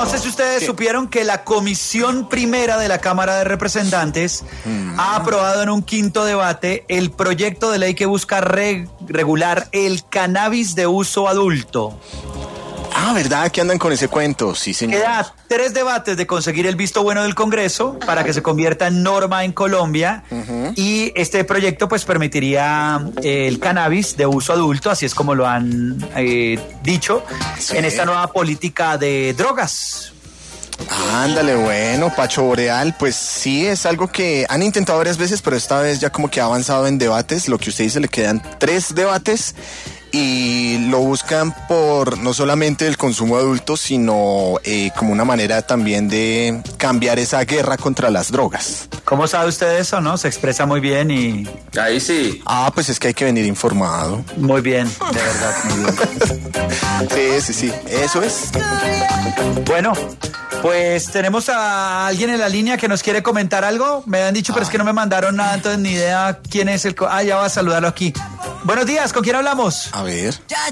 No sé si ustedes ¿Qué? supieron que la Comisión Primera de la Cámara de Representantes mm. ha aprobado en un quinto debate el proyecto de ley que busca re- regular el cannabis de uso adulto. Ah, ¿verdad? Que andan con ese cuento, sí, señor. Queda tres debates de conseguir el visto bueno del Congreso para que se convierta en norma en Colombia. Uh-huh. Y este proyecto pues permitiría eh, el cannabis de uso adulto, así es como lo han eh, dicho, sí. en esta nueva política de drogas. Ándale, bueno, Pacho Boreal, pues sí, es algo que han intentado varias veces, pero esta vez ya como que ha avanzado en debates. Lo que usted dice, le quedan tres debates. Y lo buscan por no solamente el consumo adulto, sino eh, como una manera también de cambiar esa guerra contra las drogas. ¿Cómo sabe usted eso, no? Se expresa muy bien y... Ahí sí. Ah, pues es que hay que venir informado. Muy bien, de verdad, muy bien. Sí, sí, sí, eso es. Bueno, pues tenemos a alguien en la línea que nos quiere comentar algo. Me han dicho, ah. pero es que no me mandaron nada, entonces ni idea quién es el... Co- ah, ya va a saludarlo aquí. Buenos días, ¿con quién hablamos? A ver.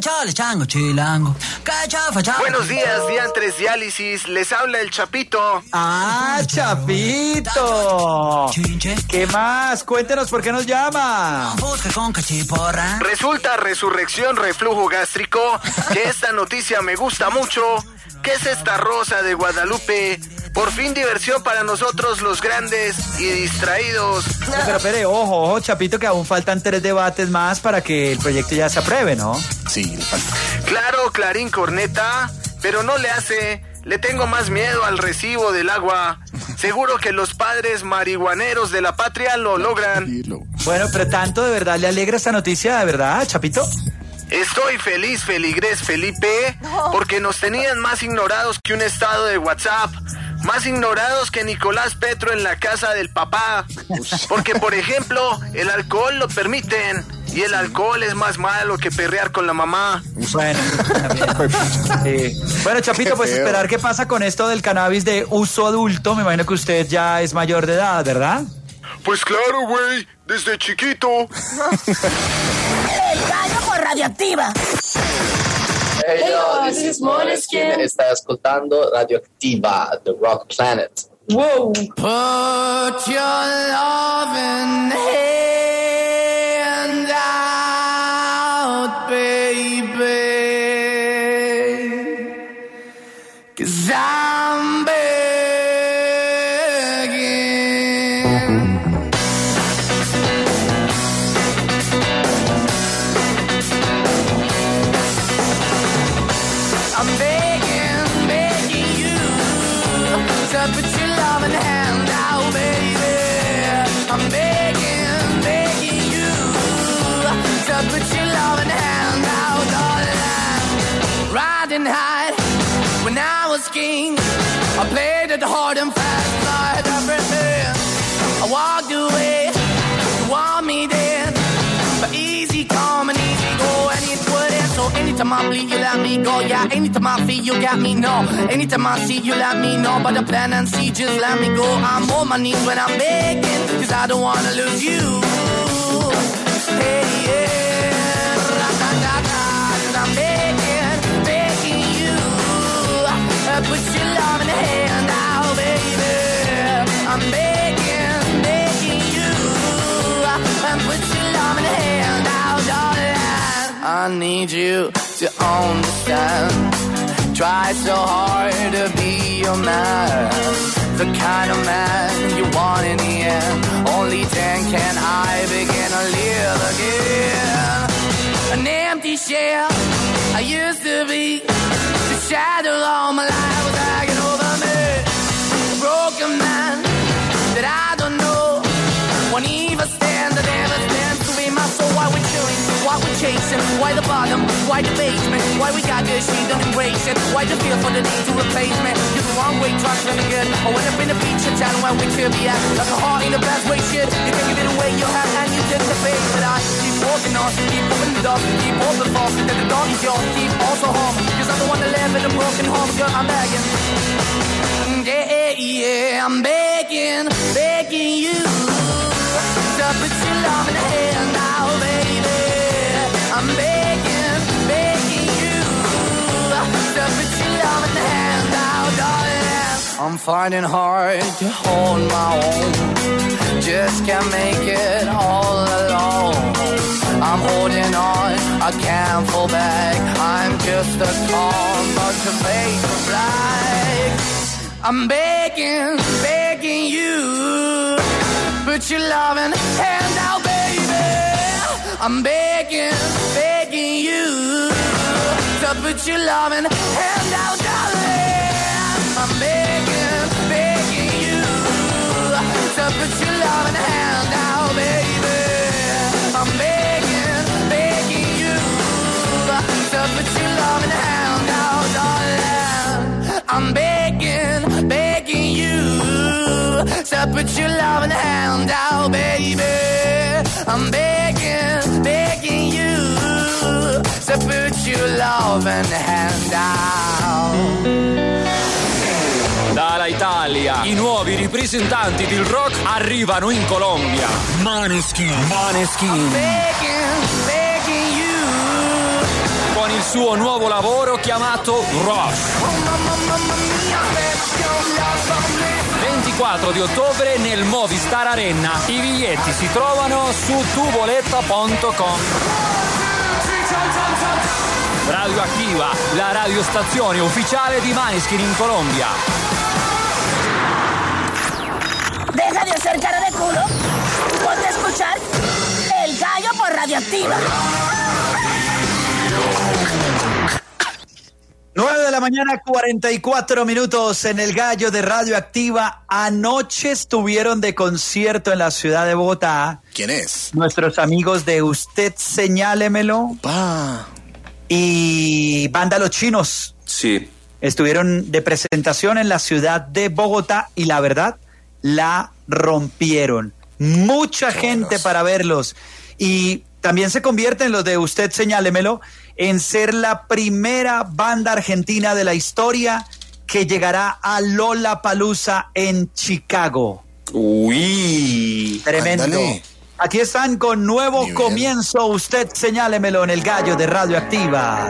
Buenos días, diantres diálisis. Les habla el Chapito. ¡Ah, Chapito! ¿Qué más? Cuéntenos por qué nos llama. Resulta resurrección reflujo gástrico que esta noticia me gusta mucho. ¿Qué es esta Rosa de Guadalupe? Por fin diversión para nosotros los grandes y distraídos. No, pero espere, ojo, ojo, Chapito, que aún faltan tres debates más para que el proyecto ya se apruebe, ¿no? Sí. Claro, Clarín Corneta, pero no le hace. Le tengo más miedo al recibo del agua. Seguro que los padres marihuaneros de la patria lo logran. Bueno, pero tanto de verdad le alegra esta noticia, ¿de verdad, Chapito? Estoy feliz, feligrés, Felipe, porque nos tenían más ignorados que un estado de WhatsApp. Más ignorados que Nicolás Petro en la casa del papá. Porque, por ejemplo, el alcohol lo permiten. Y el alcohol es más malo que perrear con la mamá. Bueno, sí. Bueno, Chapito, pues esperar qué pasa con esto del cannabis de uso adulto. Me imagino que usted ya es mayor de edad, ¿verdad? Pues claro, güey. Desde chiquito. El gallo con Radioactiva. Hey, yo, this is Måneskin. Está escuchando Radioactiva, The Rock Planet. Wow. Put your loving hand out, baby. 'Cause I'm begging. I'm begging, begging you to put your loving hand out, baby. I'm begging, begging you to put your loving hand out, darling. Riding high when I was king, I played it hard and fast, like everything. I walked away, you want me then, but easy come and easy go, and it wouldn't. So anytime I bleed, you let me go. Yeah, anytime I feel, you got me, no. Anytime I see, you let me know. But the plan and see, just let me go. I'm on my knees when I'm begging, 'cause I don't wanna lose you. Hey, yeah, ra-da-da-da, 'cause I'm begging, begging you. Uh, put your love in the hand out, baby. I'm begging, begging you. Uh, put your love in the hand out, darling. I need you to understand. Try so hard to be your man, the kind of man you want in the end. Only then can I begin to live again. An empty shell I used to be, the shadow all my life was hanging over me. A broken man that I don't know, won't even stand, that never stands to be my soul. Why we chilling? Why we chasing? Why the bottom? Why the basement? Why we got this, she don't embrace it? Why the feel for the need to replace me? You're the wrong way, trying to good. I went up in the feature town where we could be at. Like a heart in the best way, shit. You can give it away, you have, and you took the bait. But I keep walking on, keep moving the dog, keep open for. That the dog is yours, keep also home. 'Cause I'm the one that live in a broken home, girl, I'm begging. Yeah, yeah, I'm begging, begging you. So put your love in the hand now, baby. I'm begging, begging you. So put your love in the hand now, darling. I'm finding hard to hold my own. Just can't make it all alone. I'm holding on, I can't fall back. I'm just a calm bunch of fake black. I'm begging, begging you, put your loving hand out, baby. I'm begging, begging you to put your loving hand out, darling. I'm begging, begging you to put your loving hand out, baby. I'm begging, begging you to put your loving hand out, darling. I'm begging, begging you to put your loving hand out, baby. I'm begging, begging you to put your loving hand out. Dalla Italia, i nuovi ripresentanti del rock arrivano in Colombia. Maneskin, Maneskin. Begging, begging you. Con il suo nuovo lavoro chiamato Rush. ventiquattro di ottobre nel Movistar Arena. I biglietti si trovano su tuboletta punto com. Radioactiva, la radiostazione ufficiale di Maneskin in Colombia. Deja de hacer cara de culo. Ponte a escuchar El Gallo por Radioactiva. nueve de la mañana, cuarenta y cuatro minutos en El Gallo de Radioactiva. Anoche estuvieron de concierto en la ciudad de Bogotá. ¿Quién es? Nuestros amigos de Usted Señálemelo. Pa. Y Banda Los Chinos. Sí. Estuvieron de presentación en la ciudad de Bogotá y la verdad, la rompieron. Mucha Qué gente buenos. Para verlos. Y también se convierten los de Usted Señálemelo en ser la primera banda argentina de la historia que llegará a Lollapalooza en Chicago. Uy. Tremendo. Ándale. Aquí están con nuevo comienzo. Usted Señálemelo en El Gallo de Radioactiva.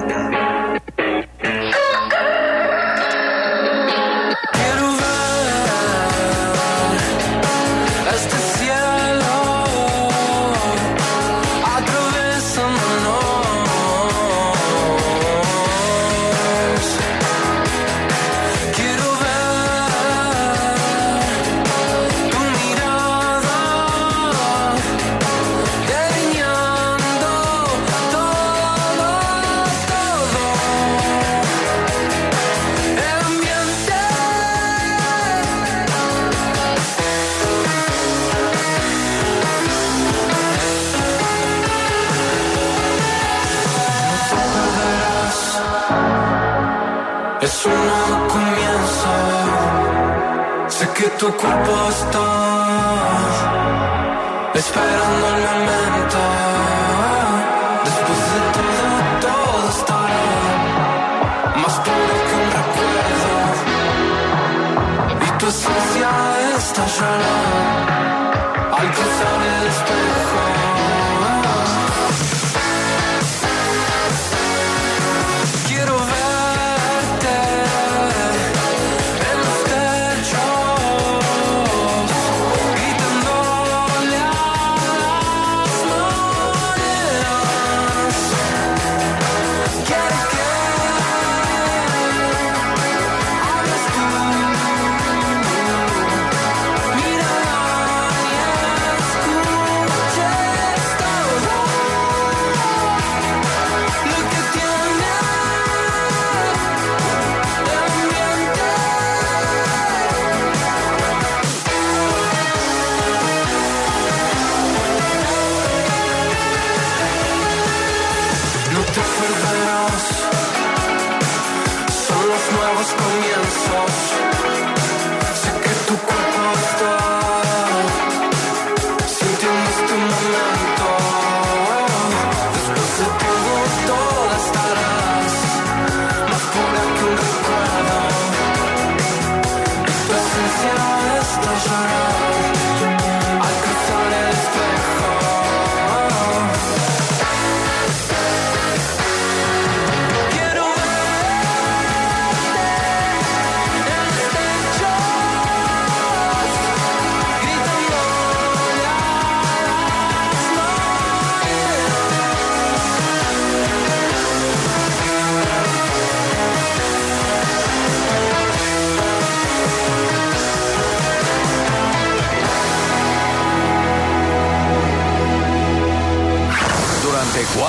Es un nuevo comienzo. Sé que tu cuerpo está esperando el momento. Después de todo, todo estará más puro que un recuerdo. Y tu esencia estallará al cruzar el espejo. Quiero ver Quiero ver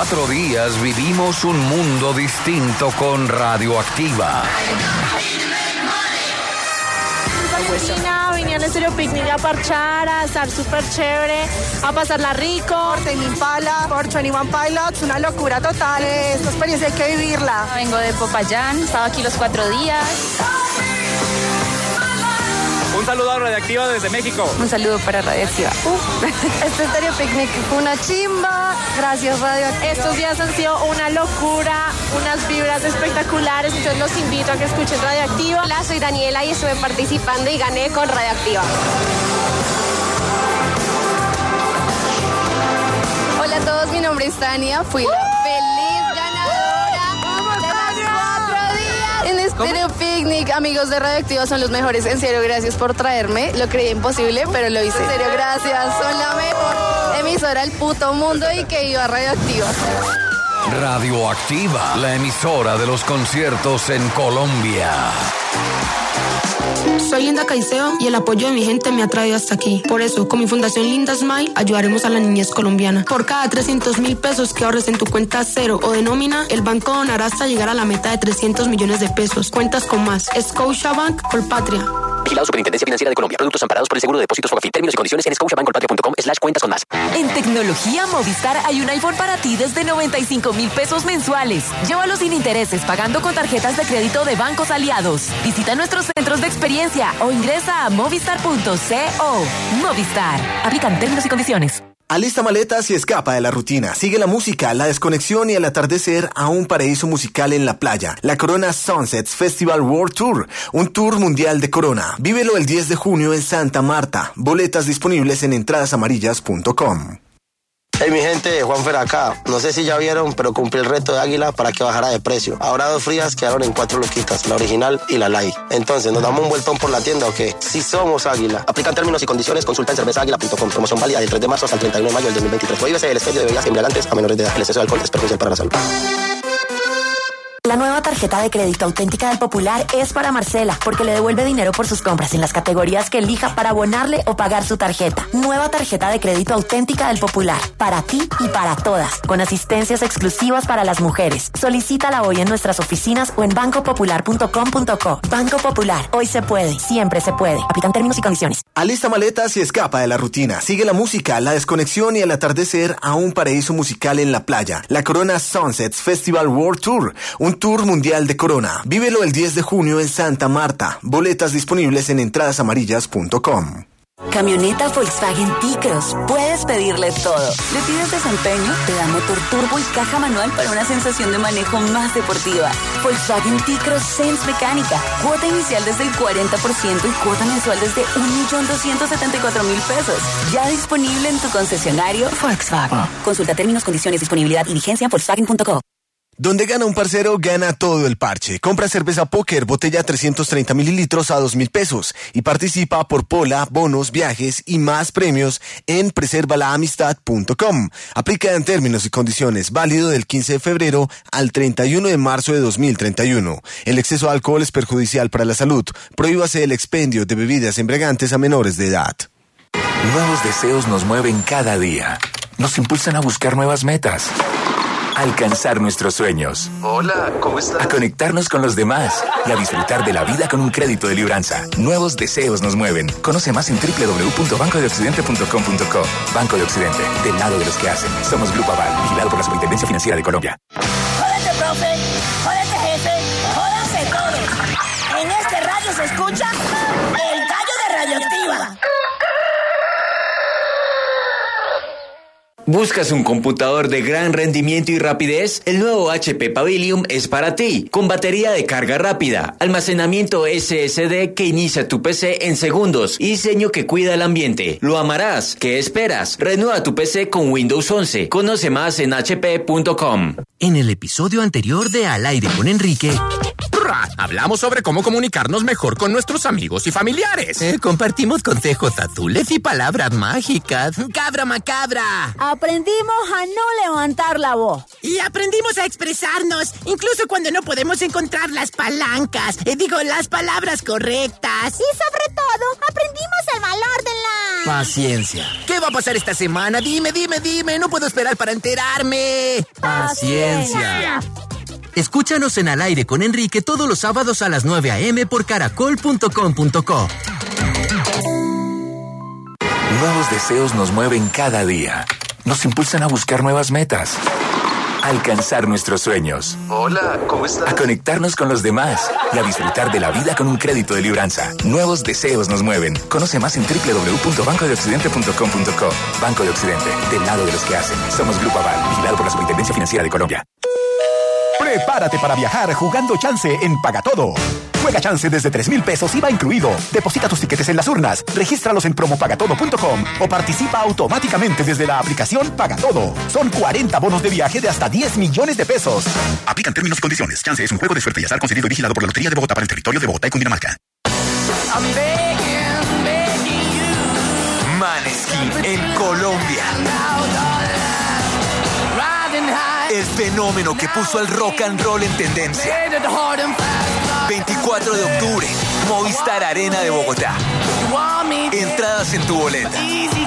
cuatro días vivimos un mundo distinto con Radioactiva. Argentina, vinieron a Estéreo Picnic a parchar, a estar súper chévere, a pasarla rico. Por Tame Impala, por veintiuno Pilots, una locura total. Esta experiencia hay que vivirla. Vengo de Popayán, he estado aquí los cuatro días. Un saludo a Radioactiva desde México. Un saludo para Radioactiva. Uh, este Estéreo Picnic fue una chimba. Gracias, Radioactiva. Estos días han sido una locura, unas vibras espectaculares. Entonces los invito a que escuchen Radioactiva. Hola, soy Daniela y estuve participando y gané con Radioactiva. Hola a todos, mi nombre es Tania. Fui la feliz ganadora de los cuatro días en Estéreo Picnic. Amigos de Radioactiva son los mejores. En serio, gracias por traerme. Lo creí imposible, pero lo hice. En serio, gracias. Son la mejor emisora del puto mundo y que iba Radioactiva. Radioactiva, la emisora de los conciertos en Colombia. Soy Linda Caicedo y el apoyo de mi gente me ha traído hasta aquí. Por eso, con mi fundación Linda Smile, ayudaremos a la niñez colombiana. Por cada trescientos mil pesos que ahorres en tu cuenta cero o de nómina, el banco donará hasta llegar a la meta de trescientos millones de pesos. Cuentas con más. Scotiabank Colpatria. Vigilado Superintendencia Financiera de Colombia. Productos amparados por el Seguro de Depósitos Fogafín. Términos y condiciones en scotiabankcolpatria punto com slash cuentas con más. En tecnología Movistar hay un iPhone para ti desde noventa y cinco mil pesos mensuales. Llévalo sin intereses, pagando con tarjetas de crédito de bancos aliados. Visita nuestros centros de experiencia o ingresa a movistar punto co. Movistar. Aplican términos y condiciones. Alista maletas y escapa de la rutina. Sigue la música, la desconexión y el atardecer a un paraíso musical en la playa. La Corona Sunsets Festival World Tour, un tour mundial de Corona. Vívelo el diez de junio en Santa Marta. Boletas disponibles en entradas amarillas punto com. Hey mi gente, Juanfer acá. No sé si ya vieron, pero cumplí el reto de Águila para que bajara de precio. Ahora dos frías quedaron en cuatro loquitas, la original y la light. Entonces, ¿nos damos un vueltón por la tienda o qué? Si somos Águila. Aplican términos y condiciones, consulta en cerveza águila punto com. Promoción válida del tres de marzo hasta el treinta y uno de mayo del dos mil veintitrés. Prohíbese el expendio de bebidas embriagantes a menores de edad. El exceso de alcohol es perjudicial para la salud. La nueva tarjeta de crédito auténtica del Popular es para Marcela, porque le devuelve dinero por sus compras en las categorías que elija para abonarle o pagar su tarjeta. Nueva tarjeta de crédito auténtica del Popular, para ti y para todas, con asistencias exclusivas para las mujeres. Solicítala hoy en nuestras oficinas o en banco popular punto com punto co. Banco Popular, hoy se puede, siempre se puede. Aplican términos y condiciones. Alista maletas y escapa de la rutina. Sigue la música, la desconexión y el atardecer a un paraíso musical en la playa. La Corona Sunsets Festival World Tour, un tour mundial de Corona. Vívelo el diez de junio en Santa Marta. Boletas disponibles en entradas amarillas punto com. Camioneta Volkswagen T-Cross. Puedes pedirle todo. Le pides desempeño, te da motor turbo y caja manual para una sensación de manejo más deportiva. Volkswagen T-Cross Sense Mecánica. Cuota inicial desde el cuarenta por ciento y cuota mensual desde un millón doscientos setenta y cuatro mil pesos. Ya disponible en tu concesionario Volkswagen. Consulta términos, condiciones, disponibilidad y vigencia en volkswagen punto co. Donde gana un parcero, gana todo el parche. Compra cerveza Póker, botella trescientos treinta mililitros a dos mil pesos y participa por pola, bonos, viajes y más premios en preserva la amistad punto com. Aplica en términos y condiciones, válido del quince de febrero al treinta y uno de marzo de dos mil treinta y uno. El exceso de alcohol es perjudicial para la salud. Prohíbase el expendio de bebidas embriagantes a menores de edad. Nuevos deseos nos mueven cada día. Nos impulsan a buscar nuevas metas. Alcanzar nuestros sueños. Hola, ¿cómo estás? A conectarnos con los demás y a disfrutar de la vida con un crédito de libranza. Nuevos deseos nos mueven. Conoce más en doble u doble u doble u punto banco de occidente punto com punto co. Banco de Occidente, del lado de los que hacen. Somos Grupo Aval, vigilado por la Superintendencia Financiera de Colombia. Jódete, profe. Jódete, jefe. Jódanse todos. En este radio se escucha el gallo de Radioactiva. ¿Buscas un computador de gran rendimiento y rapidez? El nuevo H P Pavilion es para ti, con batería de carga rápida, almacenamiento S S D que inicia tu P C en segundos y diseño que cuida el ambiente. Lo amarás. ¿Qué esperas? Renueva tu P C con Windows once. Conoce más en h p punto com. En el episodio anterior de Al Aire con Enrique, hablamos sobre cómo comunicarnos mejor con nuestros amigos y familiares. Eh, compartimos consejos azules y palabras mágicas. ¡Cabra macabra! Aprendimos a no levantar la voz. Y aprendimos a expresarnos, incluso cuando no podemos encontrar las palancas. Eh, digo, las palabras correctas. Y sobre todo, aprendimos el valor de la... Paciencia. ¿Qué va a pasar esta semana? Dime, dime, dime. No puedo esperar para enterarme. Paciencia. Escúchanos en Al Aire con Enrique todos los sábados a las nueve a eme por caracol punto com punto co. Nuevos deseos nos mueven cada día. Nos impulsan a buscar nuevas metas. A alcanzar nuestros sueños. Hola, ¿cómo estás? A conectarnos con los demás y a disfrutar de la vida con un crédito de Libranza. Nuevos deseos nos mueven. Conoce más en doble u doble u doble u punto banco de occidente punto com punto co. Banco de Occidente, del lado de los que hacen. Somos Grupo Aval, vigilado por la Superintendencia Financiera de Colombia. Prepárate para viajar jugando Chance en Pagatodo. Juega Chance desde tres mil pesos I V A incluido. Deposita tus tiquetes en las urnas, regístralos en promo pagatodo punto com o participa automáticamente desde la aplicación Pagatodo. Son cuarenta bonos de viaje de hasta diez millones de pesos. Aplican términos y condiciones. Chance es un juego de suerte y azar concedido y vigilado por la Lotería de Bogotá para el territorio de Bogotá y Cundinamarca. Maneskin en Colombia. El fenómeno que puso el rock and roll en tendencia. veinticuatro de octubre, Movistar Arena de Bogotá. Entradas en tu boleta.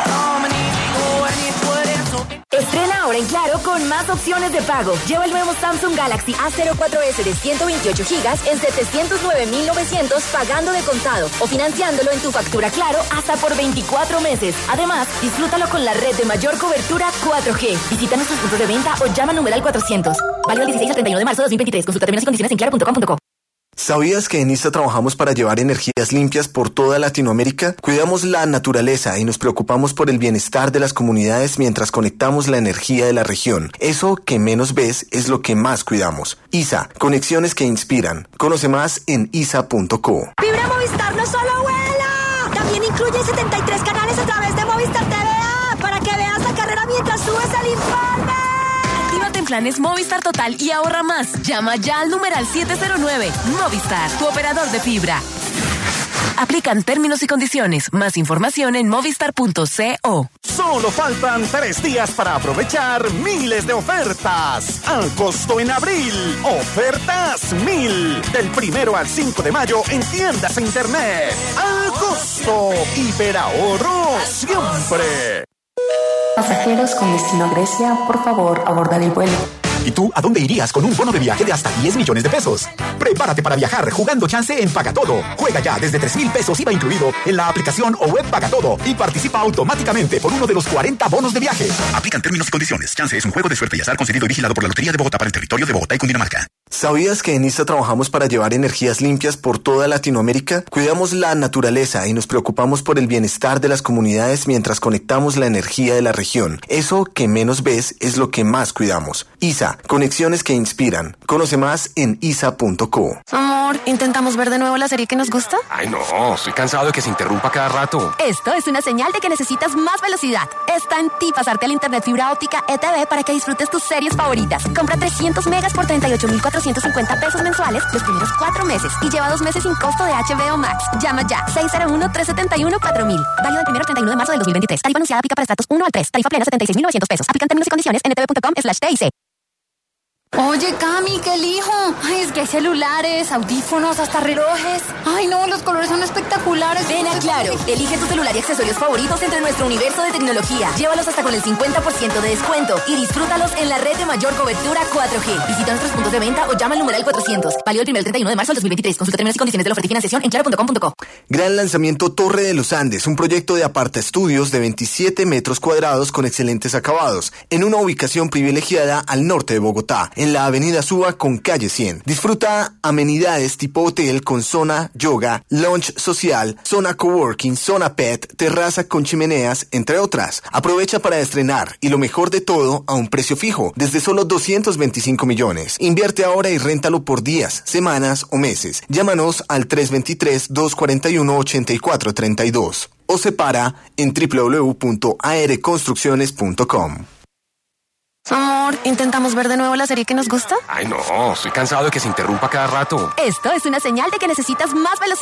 Estrena ahora en Claro con más opciones de pago. Lleva el nuevo Samsung Galaxy A cero cuatro ese de ciento veintiocho gigas en setecientos nueve mil novecientos pagando de contado o financiándolo en tu factura Claro hasta por veinticuatro meses. Además, disfrútalo con la red de mayor cobertura cuatro G. Visita nuestros puntos de venta o llama al numeral cuatrocientos. Válido del dieciséis al treinta y uno de marzo de dos mil veintitrés. Consulta términos y condiciones en claro punto com punto co. ¿Sabías que en ISA trabajamos para llevar energías limpias por toda Latinoamérica? Cuidamos la naturaleza y nos preocupamos por el bienestar de las comunidades mientras conectamos la energía de la región. Eso que menos ves es lo que más cuidamos. ISA, conexiones que inspiran. Conoce más en isa punto co. Fibra Movistar no solo vuela, también incluye setenta y tres canales a través de Movistar T V A para que veas la carrera mientras subes el informe. Actívate en planes Movistar Total y ahorra más. Llama ya al numeral siete cero nueve. Movistar, tu operador de fibra. Aplican términos y condiciones. Más información en movistar punto co. Solo faltan tres días para aprovechar miles de ofertas. Al costo en abril. Ofertas mil. Del primero al cinco de mayo en tiendas e internet. Al costo. Hiperahorro siempre. Pasajeros con destino a Grecia, por favor, abordar el vuelo. ¿Y tú a dónde irías con un bono de viaje de hasta diez millones de pesos? Prepárate para viajar jugando Chance en Pagatodo. Juega ya desde tres mil pesos I V A incluido en la aplicación o web Pagatodo y participa automáticamente por uno de los cuarenta bonos de viaje. Aplican términos y condiciones. Chance es un juego de suerte y azar concedido y vigilado por la Lotería de Bogotá para el territorio de Bogotá y Cundinamarca. ¿Sabías que en ISA trabajamos para llevar energías limpias por toda Latinoamérica? Cuidamos la naturaleza y nos preocupamos por el bienestar de las comunidades mientras conectamos la energía de la región. Eso que menos ves es lo que más cuidamos. ISA, conexiones que inspiran. Conoce más en isa punto co. Amor, ¿intentamos ver de nuevo la serie que nos gusta? Ay, no, estoy cansado de que se interrumpa cada rato. Esto es una señal de que necesitas más velocidad. Está en ti pasarte al internet fibra óptica E T V para que disfrutes tus series favoritas. Compra trescientos megas por treinta y ocho mil cuatrocientos cincuenta pesos mensuales los primeros cuatro meses y lleva dos meses sin costo de H B O Max. Llama ya, seis cero uno, tres siete uno, cuatro mil. Válido del primero al treinta y uno de marzo del dos mil veintitrés. Tarifa anunciada aplica para estratos uno al tres. Tarifa plena setenta y seis mil novecientos pesos. Aplican términos y condiciones en e t v punto com slash t i c. Oye, Cami, ¿qué elijo? Ay, es que hay celulares, audífonos, hasta relojes. Ay, no, los colores son espectaculares. Ven a Claro, elige tu celular y accesorios favoritos entre nuestro universo de tecnología. Llévalos hasta con el cincuenta por ciento de descuento y disfrútalos en la red de mayor cobertura cuatro G. Visita nuestros puntos de venta o llama al numeral cuatrocientos. Válido el primero al treinta y uno de marzo del dos mil veintitrés. Consulta términos y condiciones de la oferta y financiación en claro punto com punto co. Gran lanzamiento Torre de los Andes, un proyecto de aparta estudios de veintisiete metros cuadrados con excelentes acabados, en una ubicación privilegiada al norte de Bogotá, en la avenida Suba con calle cien. Disfruta amenidades tipo hotel con zona yoga, lunch social, zona coworking, zona pet, terraza con chimeneas, entre otras. Aprovecha para estrenar y lo mejor de todo a un precio fijo, desde solo doscientos veinticinco millones. Invierte ahora y réntalo por días, semanas o meses. Llámanos al tres dos tres, dos cuatro uno, ocho cuatro tres dos o separa en doble u doble u doble u punto a r construcciones punto com. Amor, ¿intentamos ver de nuevo la serie que nos gusta? Ay, no, estoy cansado de que se interrumpa cada rato. Esto es una señal de que necesitas más velocidad.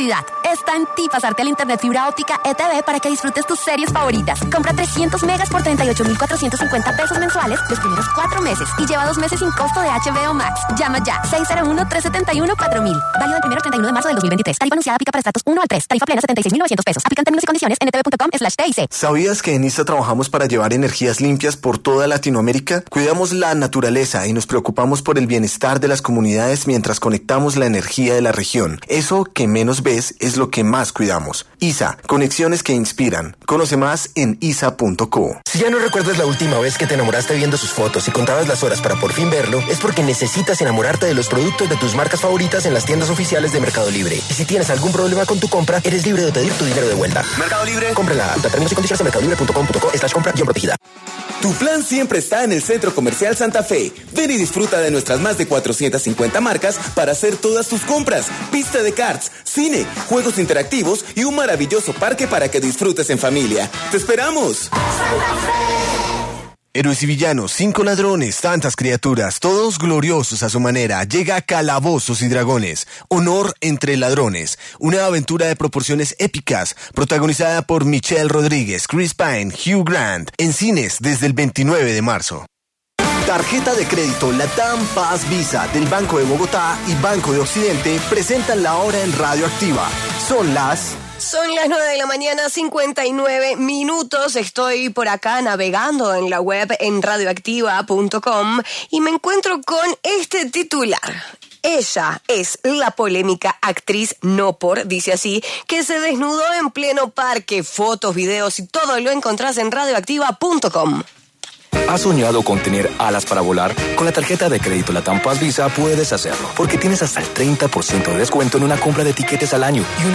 Está en ti pasarte al internet fibra óptica E T V para que disfrutes tus series favoritas. Compra trescientos megas por treinta y ocho mil cuatrocientos cincuenta pesos mensuales los primeros cuatro meses y lleva dos meses sin costo de H B O Max. Llama ya seis cero uno, tres siete uno, cuatro mil. Válido del primero al treinta y uno de marzo del dos mil veintitrés. Tarifa anunciada aplica para estratos uno al tres. Tarifa plena setenta y seis mil novecientos pesos. Aplican términos y condiciones en etv.com slash TIC. ¿Sabías que en ISA trabajamos para llevar energías limpias por toda Latinoamérica? Cuidamos la naturaleza y nos preocupamos por el bienestar de las comunidades mientras conectamos la energía de la región. Eso que menos ves es lo que más cuidamos. ISA, conexiones que inspiran. Conoce más en I S A punto co. Si ya no recuerdas la última vez que te enamoraste viendo sus fotos y contabas las horas para por fin verlo, es porque necesitas enamorarte de los productos de tus marcas favoritas en las tiendas oficiales de Mercado Libre. Y si tienes algún problema con tu compra, eres libre de pedir tu dinero de vuelta. Mercado Libre, cómprala. Términos y condiciones en mercadolibre.com.co slash compra guión protegida. Tu plan siempre está en el Centro Comercial Santa Fe. Ven y disfruta de nuestras más de cuatrocientas cincuenta marcas para hacer todas tus compras. Pista de karts, cine, juegos interactivos y un maravilloso parque para que disfrutes en familia. ¡Te esperamos! Héroes y villanos, cinco ladrones, tantas criaturas, todos gloriosos a su manera. Llega Calabozos y Dragones, Honor entre ladrones. Una aventura de proporciones épicas, protagonizada por Michelle Rodríguez, Chris Pine, Hugh Grant, en cines desde el veintinueve de marzo. Tarjeta de crédito Latam Paz Visa del Banco de Bogotá y Banco de Occidente presentan la hora en Radioactiva. Son las... Son las nueve de la mañana, cincuenta y nueve minutos. Estoy por acá navegando en la web en radioactiva punto com y me encuentro con este titular. Ella es la polémica actriz No Por, dice así, que se desnudó en pleno parque. Fotos, videos y todo lo encontrás en radioactiva punto com. ¿Has soñado con tener alas para volar? Con la tarjeta de crédito Latam Paz Visa puedes hacerlo, porque tienes hasta el treinta por ciento de descuento en una compra de tiquetes al año y una